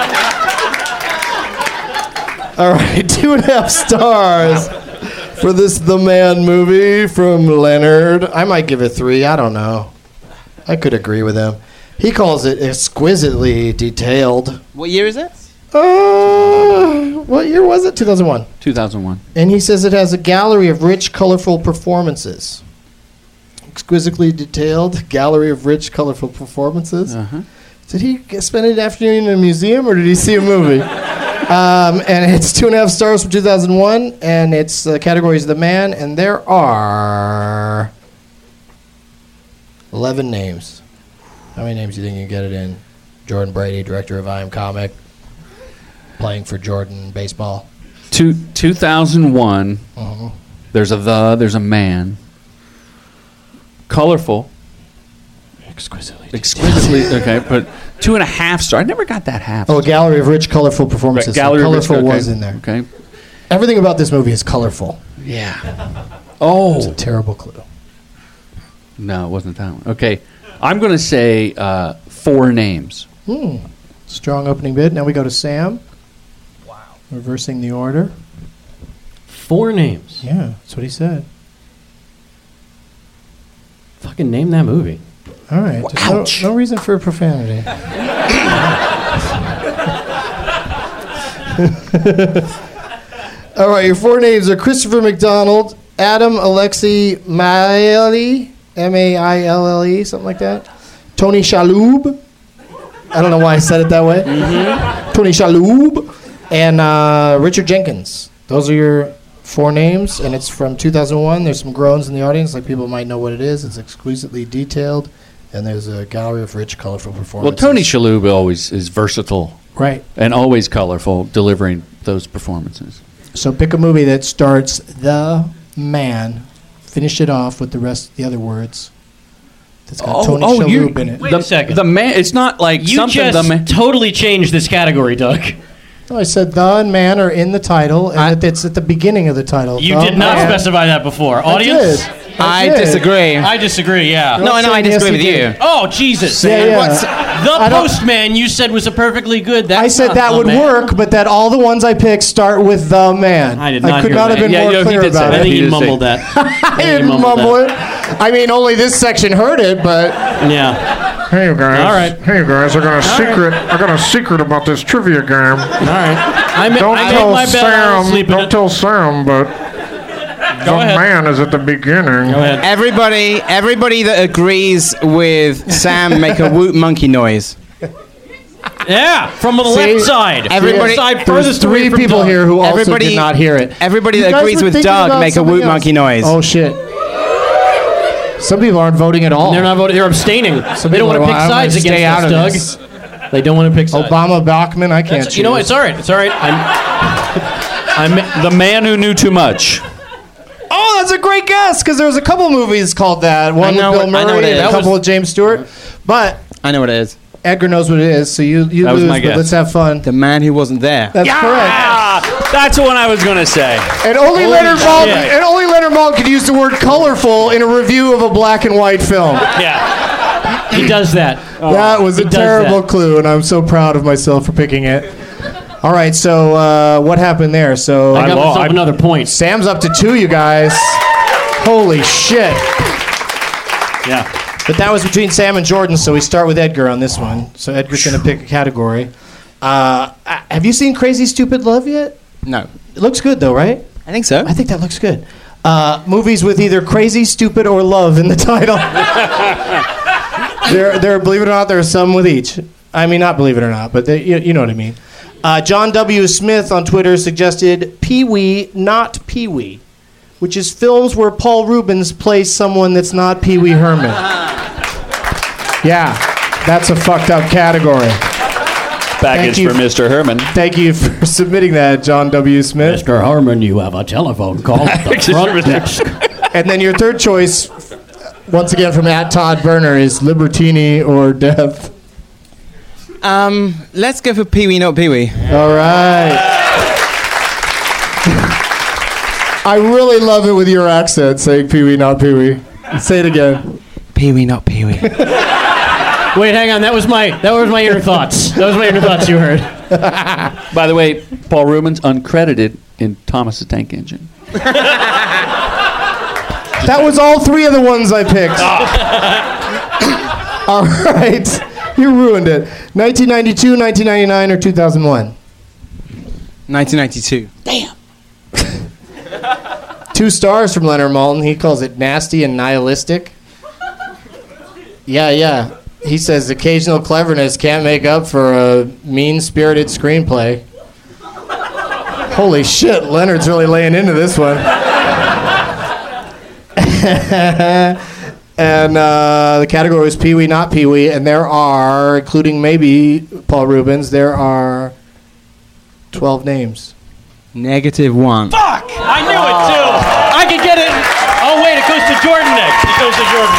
All right, 2.5 stars for this The Man movie from Leonard. I might give it 3. I don't know. I could agree with him. He calls it exquisitely detailed. What year is it? What year was it? 2001. 2001. And he says it has a gallery of rich, colorful performances. Exquisitely detailed gallery of rich, colorful performances. Uh-huh. Did he spend an afternoon in a museum or did he see a movie? I And it's 2.5 stars from 2001, and its category is The Man, and there are 11 names. How many names do you think you can get it in? Jordan Brady, director of I Am Comic, playing for Jordan baseball. 2001. There's a man. Colorful. Exquisitely. Okay, but 2.5 stars. I never got that half. Oh, a gallery of rich, colorful performances. Right, gallery of rich, colorful okay. was in there. Okay. Everything about this movie is colorful. Yeah. It's Oh. a terrible clue. No, it wasn't that one. Okay. I'm going to say 4 names. Strong opening bid. Now we go to Sam. Wow. Reversing the order. 4 names. Yeah, that's what he said. Fucking name that movie. All right. There's no reason for profanity. All right, your 4 names are Christopher McDonald, Adam Alexei Maille, M-A-I-L-L-E, something like that. Tony Shalhoub. I don't know why I said it that way. Tony Shalhoub. And Richard Jenkins. Those are your 4 names, and it's from 2001. There's some groans in the audience, like people might know what it is. It's exquisitely detailed, and there's a gallery of rich, colorful Well, performances. Tony Shalhoub always is versatile. Right. And always colorful, delivering those performances. So pick a movie that starts The Man. Finish it off with the other words. That's got Tony Shalhoub in it. Wait a second. The man. It's not like You something. just The man. totally changed this category, Doug. No, I said The and Man are in the title, and it's at the beginning of the title. You The did not Man. specify that before. Audience? I did. disagree. I disagree, yeah. No, I disagree with you. Oh, Jesus. Yeah, yeah. The I don't- Postman you said was a perfectly good. That's I said not that The would Man. work, but that all the ones I picked start with The Man. I did not could hear not that. have been Yeah, more he clear did say about that. I it. think He you did say- mumbled that. I didn't mumble it. I mean, only this section heard it, but Yeah. Hey you guys. All right. Hey you guys, I got a secret about this trivia game. All right. I made Don't my tell bed. I was Sam. sleeping Don't it. tell Sam, but Go the ahead. man is at the beginning. Go ahead. Everybody that agrees with Sam make a woot monkey noise. Yeah, from the See, left side. everybody- The side there's furthest away 3 from people Doug. here who also Everybody- did not hear it. Everybody You that guys agrees were with thinking Doug about make a something woot else. monkey noise. Oh, shit. Some people aren't voting at all. They're not voting. They're abstaining. They people don't want are, to pick "Well, I'm sides gonna stay against out us, of Doug. this." They don't want to pick sides. Obama, Bachman, I can't choose. You know what? It's all right. It's all right. I'm the man who knew too much. Oh, that's a great guess, because there was a couple movies called that. One with know Bill what- I know Murray what it and a is. couple with James Stewart. But I know what it is. Edgar knows what it is, so you That was lose, my but guess. let's have fun. The man who wasn't there. That's correct. Ah, that's what I was going to say. And only Leonard Maltin could use the word colorful in a review of a black and white film. Yeah. He does that. That was a He does terrible that. clue, and I'm so proud of myself for picking it. All right, so what happened there? So I got myself another point. Sam's up to 2, you guys. Holy shit. Yeah. But that was between Sam and Jordan, so we start with Edgar on this one. So Edgar's going to pick a category. Have you seen Crazy Stupid Love yet? No. It looks good, though, right? I think so. I think that looks good. Movies with either crazy, stupid, or love in the title. there, believe it or not, there are some with each. I mean, not believe it or not, but you know what I mean. John W. Smith on Twitter suggested Pee-wee, Not Pee-wee, which is films where Paul Rubens plays someone that's not Pee-wee Herman. Yeah, that's a fucked up category. Package you. for Mr. Herman. Thank you for submitting that, John W. Smith. Mr. Harmon, you have a telephone call at the front desk. And then your third choice, once again from Todd Berner, is Libertini or Death. Let's go for Pee-wee, not Pee-wee. All right. I really love it with your accent, saying Pee-wee, not Pee-wee. Say it again. Pee-wee, not Pee-wee. Wait, hang on. That was my inner thoughts. That was my inner thoughts you heard. By the way, Paul Rubens uncredited in Thomas the Tank Engine. That was all 3 of the ones I picked. All right. You ruined it. 1992, 1999, or 2001? 1992. 2 stars from Leonard Maltin. He calls it nasty and nihilistic. Yeah. He says occasional cleverness can't make up for a mean-spirited screenplay. Holy shit, Leonard's really laying into this one. And the category was Pee-wee, not Pee-wee, and there are, including maybe Paul Rubens, there are 12 names. -1. Fuck! I knew it too. I could get it. Oh wait, it goes to Jordan next. It goes to Jordan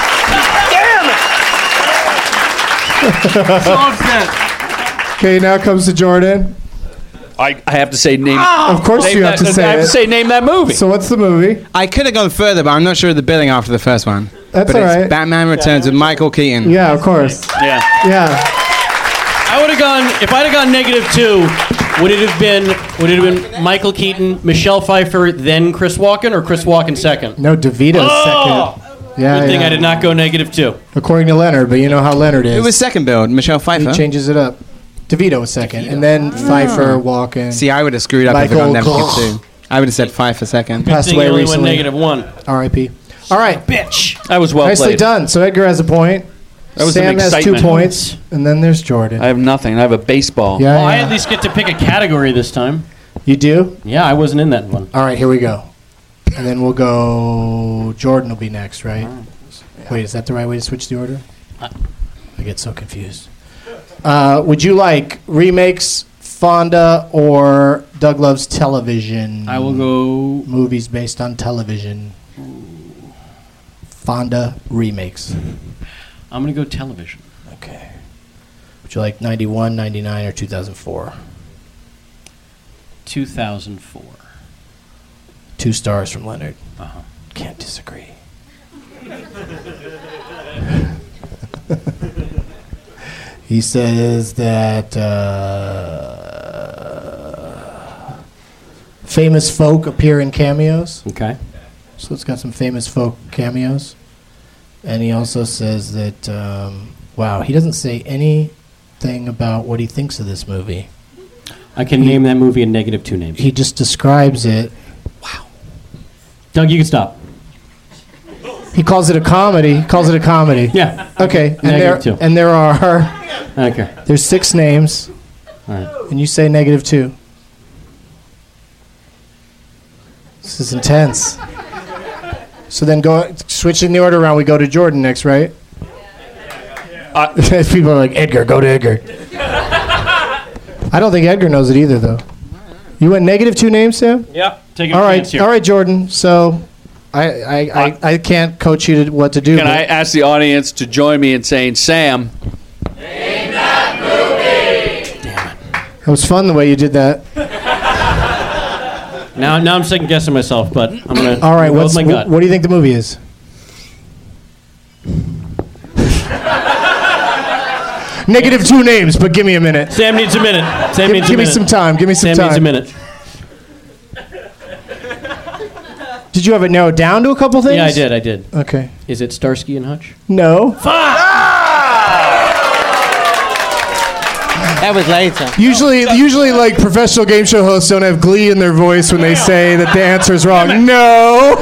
next. Damn it! So upset. Okay, now comes to Jordan. I have to say name. Of course name you have to say I have it. to say name that movie. So what's the movie? I could have gone further, but I'm not sure of the billing after the first one. That's but all it's right. Batman Returns with Michael Keaton. Yeah, of course. Yeah. Yeah. I would have gone. If I'd have gone -2, would it have been Michael Keaton, Michelle Pfeiffer, then Chris Walken, or Chris Walken second? No, DeVito's second. Yeah, Good thing yeah. I did not go -2. According to Leonard, but you know how Leonard is. Who was second billed? Michelle Pfeiffer? He changes it up. DeVito was second, and then Pfeiffer, Walken. See, I would have screwed up if I Michael got Koch. -2. I would have said Pfeiffer second. Passed Thing away only recently. went -1. R.I.P. All right. Bitch. That was well Nicely played. done. So Edgar has a point. That was Sam an has 2 excitement. points, and then there's Jordan. I have nothing. I have a baseball. Yeah, Well, I yeah. at least get to pick a category this time. You do? Yeah, I wasn't in that one. All right, here we go. And then we'll go. Jordan will be next, right? Wait, is that the right way to switch the order? I get so confused. Would you like remakes, Fonda, or Doug Loves Television? I will go movies based on television. Fonda remakes. I'm going to go television. Okay. Would you like 91, 99, or 2004? 2004. 2 stars from Leonard. Uh-huh. Can't disagree. He says that famous folk appear in cameos. Okay. So it's got some famous folk cameos. And he also says that, wow, he doesn't say anything about what he thinks of this movie. I can name that movie in -2 names. He just describes it. Doug, you can stop. He calls it a comedy. Yeah. Okay. -2. And there are... I don't care. There's 6 names. All right. And you say -2. This is intense. So then switching the order around, we go to Jordan next, right? People are like, Edgar, go to Edgar. I don't think Edgar knows it either, though. You went -2 names, Sam? Yeah. Take All right, Jordan. So I can't coach you to what to do. Can I ask the audience to join me in saying, Sam? Name that movie! It was fun the way you did that. Now I'm second guessing myself, but I'm gonna. All right, go with my gut. what do you think the movie is? -2 names, but give me a minute. Sam needs a minute. Sam needs a Give me minute. some time. Give me some Sam time. needs a minute. Did you have it narrowed down to a couple things? Yeah, I did. Okay. Is it Starsky and Hutch? No. That was later. Usually, like professional game show hosts don't have glee in their voice when they say that the answer is wrong. No.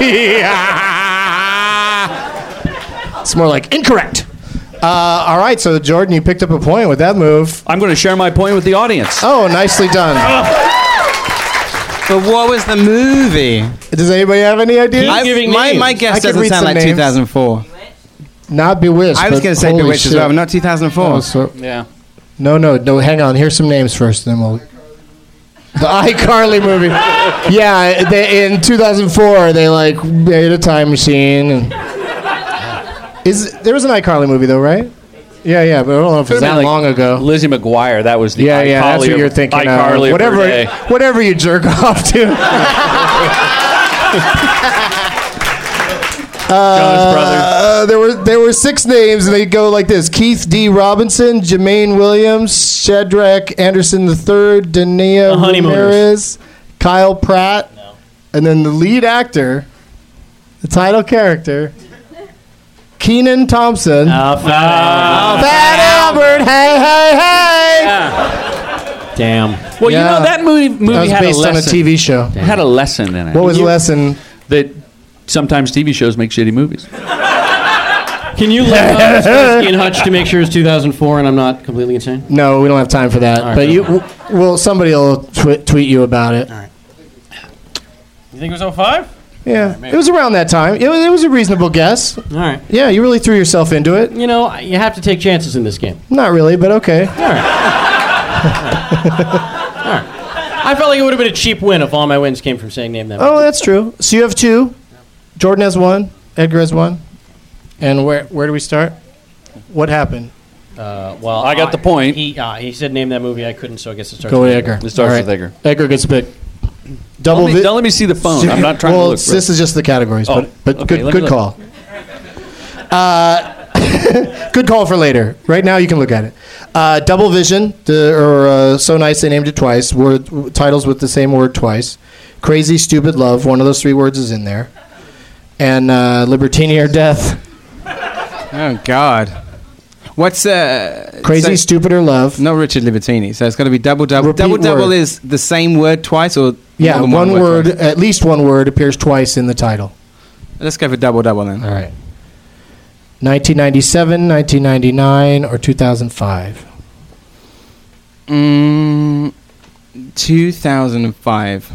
It's more like incorrect. All right, so Jordan, you picked up a point with that move. I'm going to share my point with the audience. Oh, nicely done. But what was the movie? Does anybody have any idea? My guess I could doesn't read sound some like names. 2004. Not Bewitched. I was but going to say holy Bewitched as shit. well, but not 2004. No, so- Yeah. No, hang on. Here's some names first, then we'll... The iCarly movie. Yeah, in 2004, they made a time machine. And there was an iCarly movie, though, right? Yeah, but I don't know if it was that long ago. Lizzie McGuire, that was the Yeah, that's what you're thinking of. iCarly of her day. Whatever you jerk off to. Jonas Brothers. There were 6 names, and they go like this: Keith D. Robinson, Jermaine Williams, Shadrach Anderson III, Dania Ramirez, Kyle Pratt, and then the lead actor, the title character, Kenan Thompson. Fat Albert, hey. Damn. Well, Yeah. you know, that movie That was had based a lesson. on a TV show. It had a lesson in it. What was the lesson? That sometimes TV shows make shitty movies. Can you look up Starsky and Hutch to make sure it's 2004 and I'm not completely insane? No, we don't have time for that. All right, but no. well, somebody will tweet you about it. All right. You think it was 05? Yeah, Right, it was around that time. It was a reasonable guess. All right. Yeah, you really threw yourself into it. You know, you have to take chances in this game. Not really, but okay. All right. All right. I felt like it would have been a cheap win if all my wins came from saying name them. Oh, that's true. So you have 2. Jordan has 1. Edgar has 1. And where do we start? What happened? Well, I got the point. He said name that movie. I couldn't, so I guess it starts Go with Edgar. Edgar. It starts All with Edgar. Edgar gets picked. Don't let me see the phone. I'm not trying to well, look. this is just the categories, Oh, but okay, let me good look. call. Good call for later. Right now, you can look at it. Double Vision, So Nice They Named It Twice. Titles with the same word twice. Crazy Stupid Love. One of those 3 words is in there. And Libertini or Death. Oh God. What's Crazy Stupid or Love. No, Richard Libertini. So it's got to be double. Repeat Double word. is the same word twice, or Yeah, more than one word. twice? At least one word appears twice in the title. Let's go for double then. All right. 1997, 1999, or 2005. 2005.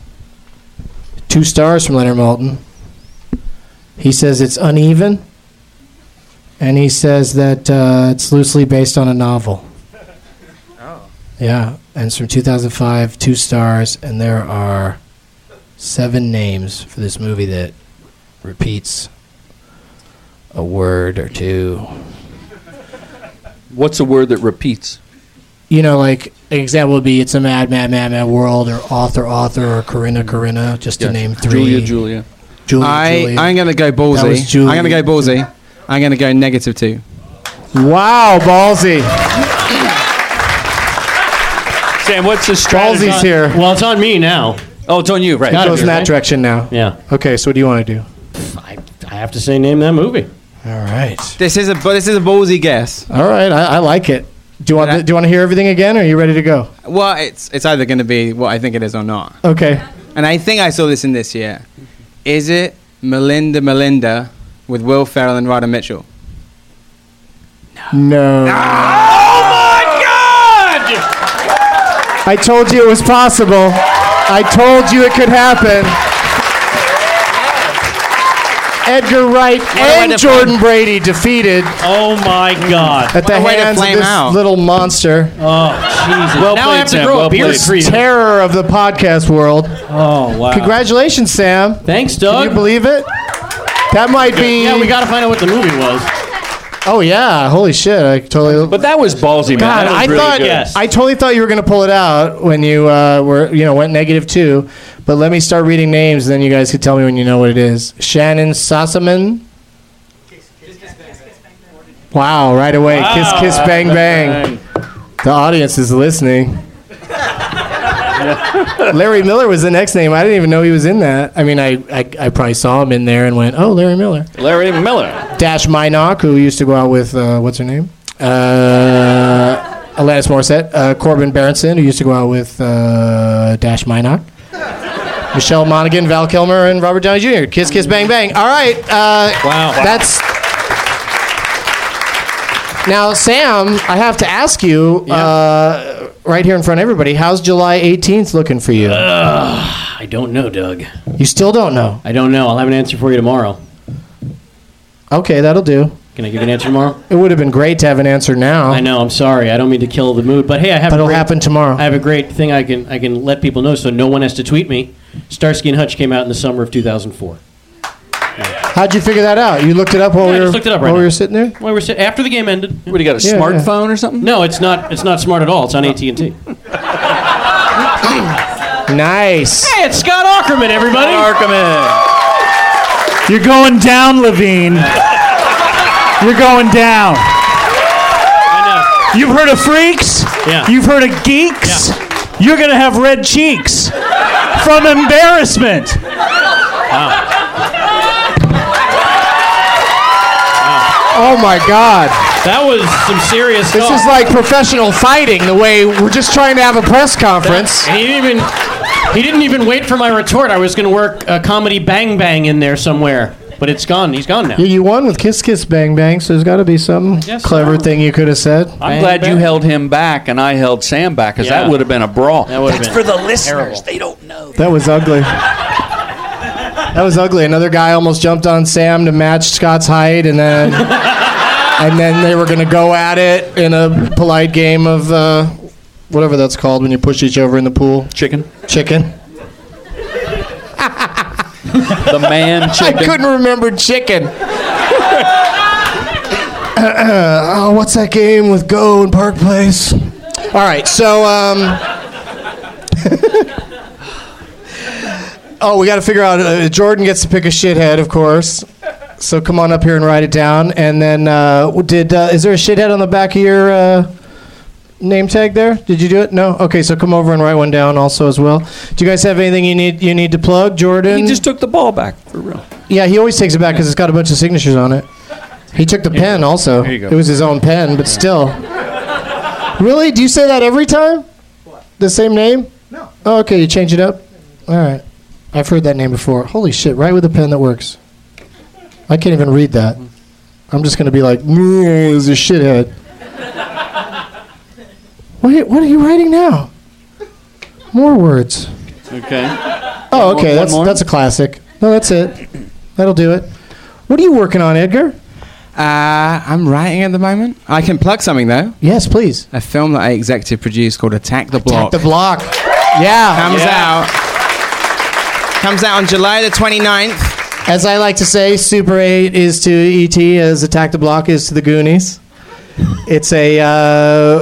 2 stars from Leonard Maltin. He says it's uneven, and he says that it's loosely based on a novel. Oh. Yeah, and it's from 2005, 2 stars, and there are 7 names for this movie that repeats a word or 2. What's a word that repeats? You know, like an example would be "It's a Mad, Mad, Mad, Mad World," or "Author, Author," or "Corinna," just to name 3. Julia. I'm going to go That was ballsy. Julie. I'm going to go ballsy. I'm going to go -2. Wow, ballsy. Sam, what's the strategy? Ballsy's here. Well, it's on me now. Oh, it's on you, right? It goes in that direction now. Yeah. Okay, so what do you want to do? I have to say name that movie. All right. This is a ballsy guess. All right, I like it. Do you want to hear everything again, or are you ready to go? Well, it's either going to be what I think it is or not. Okay. And I think I saw this in this year. Is it Melinda with Will Ferrell and Radha Mitchell? No. Oh my God! I told you it was possible. I told you it could happen. Edgar Wright and Jordan Brady defeated. Oh my God! At the hands of this little monster. Oh Jesus! Well now played, I have to Sam. grow Well a beard played. for you. Terror of the podcast world. Oh wow! Congratulations, Sam. Thanks, Doug. Can you believe it? That might be. Yeah, we got to find out what the movie was. Oh yeah! Holy shit! I totally. But that was ballsy, man. God, That was I really thought. good. Yes. I totally thought you were going to pull it out when you went -2. But let me start reading names, and then you guys could tell me when you know what it is. Shannon Sossaman. Wow! Right away, Wow. Kiss Kiss Bang Bang. The audience is listening. Larry Miller was the next name. I didn't even know he was in that. I mean, I probably saw him in there and went, "Oh, Larry Miller." Larry Miller. Dash Minock, who used to go out with what's her name? Alanis Morissette. Corbin Berenson, who used to go out with Dash Minock. Michelle Monaghan, Val Kilmer, and Robert Downey Jr. Kiss Kiss Bang Bang. All right. Wow. That's. Now, Sam, I have to ask you, right here in front of everybody, how's July 18th looking for you? I don't know, Doug. You still don't know? I don't know. I'll have an answer for you tomorrow. Okay, that'll do. Can I give you an answer tomorrow? It would have been great to have an answer now. I know. I'm sorry. I don't mean to kill the mood, but hey, I have. But it'll a great, happen tomorrow. I have a great thing I can let people know, so no one has to tweet me. Starsky and Hutch came out in the summer of 2004. How'd you figure that out? You looked it up while Yeah, I we were just looked it up right while we now. were sitting there? Well, we were after the game ended. What, do you got a Yeah, smartphone or something? No, it's not. It's not smart at all. It's on AT&T. Nice. Hey, it's Scott Aukerman, everybody. You're going down, Levine. You're going down. I know. You've heard of freaks? Yeah. You've heard of geeks? Yeah. You're going to have red cheeks from embarrassment. Oh my God. That was some serious This talk. is like professional fighting, the way we're just trying to have a press conference. And he didn't even wait for my retort. I was going to work a comedy Bang Bang in there somewhere. But it's gone. He's gone now. Yeah, you won with Kiss Kiss Bang Bang, so there's got to be some clever thing you could have said. I'm glad you held him back and I held Sam back, because that would have been a brawl. That's for the listeners. They don't know. That was ugly. That was ugly. Another guy almost jumped on Sam to match Scott's height, and then they were going to go at it in a polite game of whatever that's called when you push each other in the pool. Chicken. The man chicken. I couldn't remember chicken. What's that game with Go and Park Place? All right, so we got to figure out. Jordan gets to pick a shithead, of course. So come on up here and write it down. And then, is there a shithead on the back of your name tag there? Did you do it? No? Okay, so come over and write one down also as well. Do you guys have anything you need to plug, Jordan? He just took the ball back, for real. Yeah, he always takes it back because it's got a bunch of signatures on it. He took the pen also. Here you go. It was his own pen, but still. Really? Do you say that every time? What? The same name? No. Oh, okay, you change it up? All right. I've heard that name before. Holy shit, write with a pen that works. I can't even read that. I'm just going to be like, it's a shithead. What are you writing now? More words. Okay. Oh, okay. That's a classic. No, that's it. That'll do it. What are you working on, Edgar? I'm writing at the moment. I can plug something, though. Yes, please. A film that I executive produced called Attack the Block. Attack the Block. Yeah. Comes out on July the 29th. As I like to say, Super 8 is to E.T. as Attack the Block is to the Goonies. It's a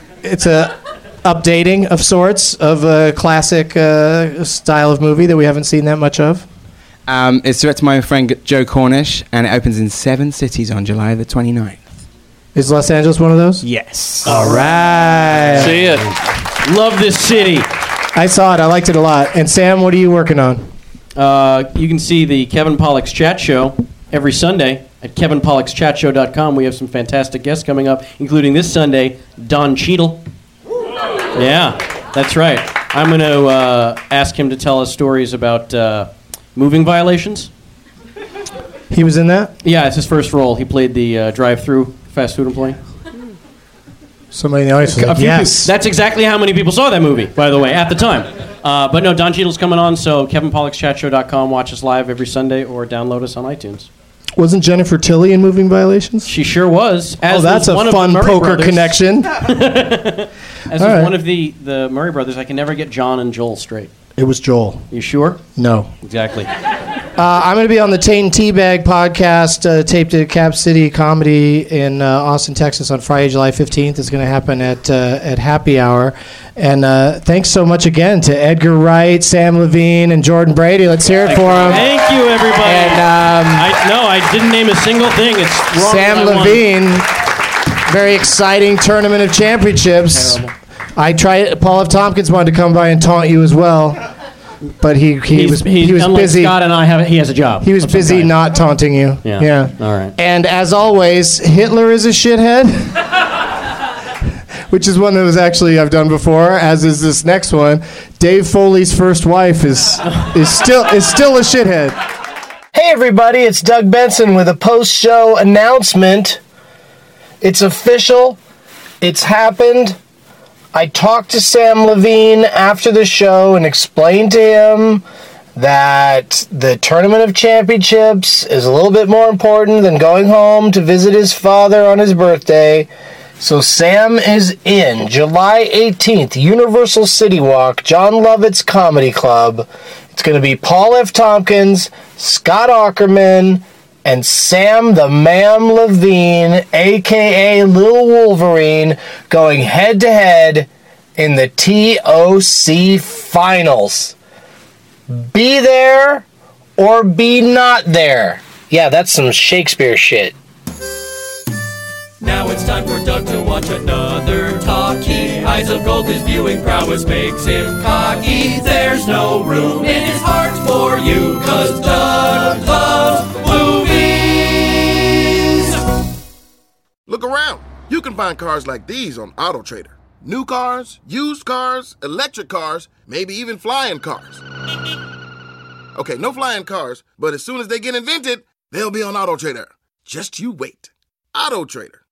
updating of sorts of a classic style of movie that we haven't seen that much of. It's directed by my friend Joe Cornish, and it opens in 7 cities on July the 29th. Is Los Angeles one of those? Yes. All right. See it. Love this city. I saw it. I liked it a lot. And Sam, what are you working on? You can see the Kevin Pollak's Chat Show every Sunday at kevinpollakschatShow.com. We have some fantastic guests coming up, including this Sunday, Don Cheadle. Yeah, that's right. I'm going to ask him to tell us stories about moving violations. He was in that? Yeah, it's his first role. He played the drive-thru fast food employee. Somebody in the audience was like, yes. That's exactly how many people saw that movie, by the way, at the time. But no, Don Cheadle's coming on, so kevinpollakschatShow.com. Watch us live every Sunday or download us on iTunes. Wasn't Jennifer Tilly in Moving Violations? She sure was. That's a fun poker connection. As was one of the Murray brothers. I can never get John and Joel straight. It was Joel. You sure? No. Exactly. I'm going to be on the Tate and Teabag podcast, taped at Cap City Comedy in Austin, Texas on Friday, July 15th. It's going to happen at Happy Hour. And thanks so much again to Edgar Wright, Sam Levine, and Jordan Brady. Let's hear it for them. Thank you, everybody. And I didn't name a single thing. It's wrong. Sam Levine, very exciting Tournament of Championships. Terrible. I tried. Paul F. Tompkins wanted to come by and taunt you as well, but he was unlike busy. Scott and he has a job. He was busy not taunting you. Yeah. All right. And as always, Hitler is a shithead, which is one that was actually I've done before. As is this next one. Dave Foley's first wife is still a shithead. Hey everybody, it's Doug Benson with a post-show announcement. It's official. It's happened. I talked to Sam Levine after the show and explained to him that the Tournament of Championships is a little bit more important than going home to visit his father on his birthday. So Sam is in July 18th, Universal City Walk, John Lovett's Comedy Club. It's going to be Paul F. Tompkins, Scott Aukerman, and Sam the Mam Levine, a.k.a. Little Wolverine, going head-to-head in the TOC Finals. Be there or be not there. Yeah, that's some Shakespeare shit. Now it's time for Doug to watch another talkie. Eyes of gold, his viewing prowess makes him cocky. There's no room in his heart for you, 'cause Doug loves movies. Look around. You can find cars like these on AutoTrader. New cars, used cars, electric cars, maybe even flying cars. Okay, no flying cars, but as soon as they get invented, They'll be on AutoTrader. Just you wait. AutoTrader.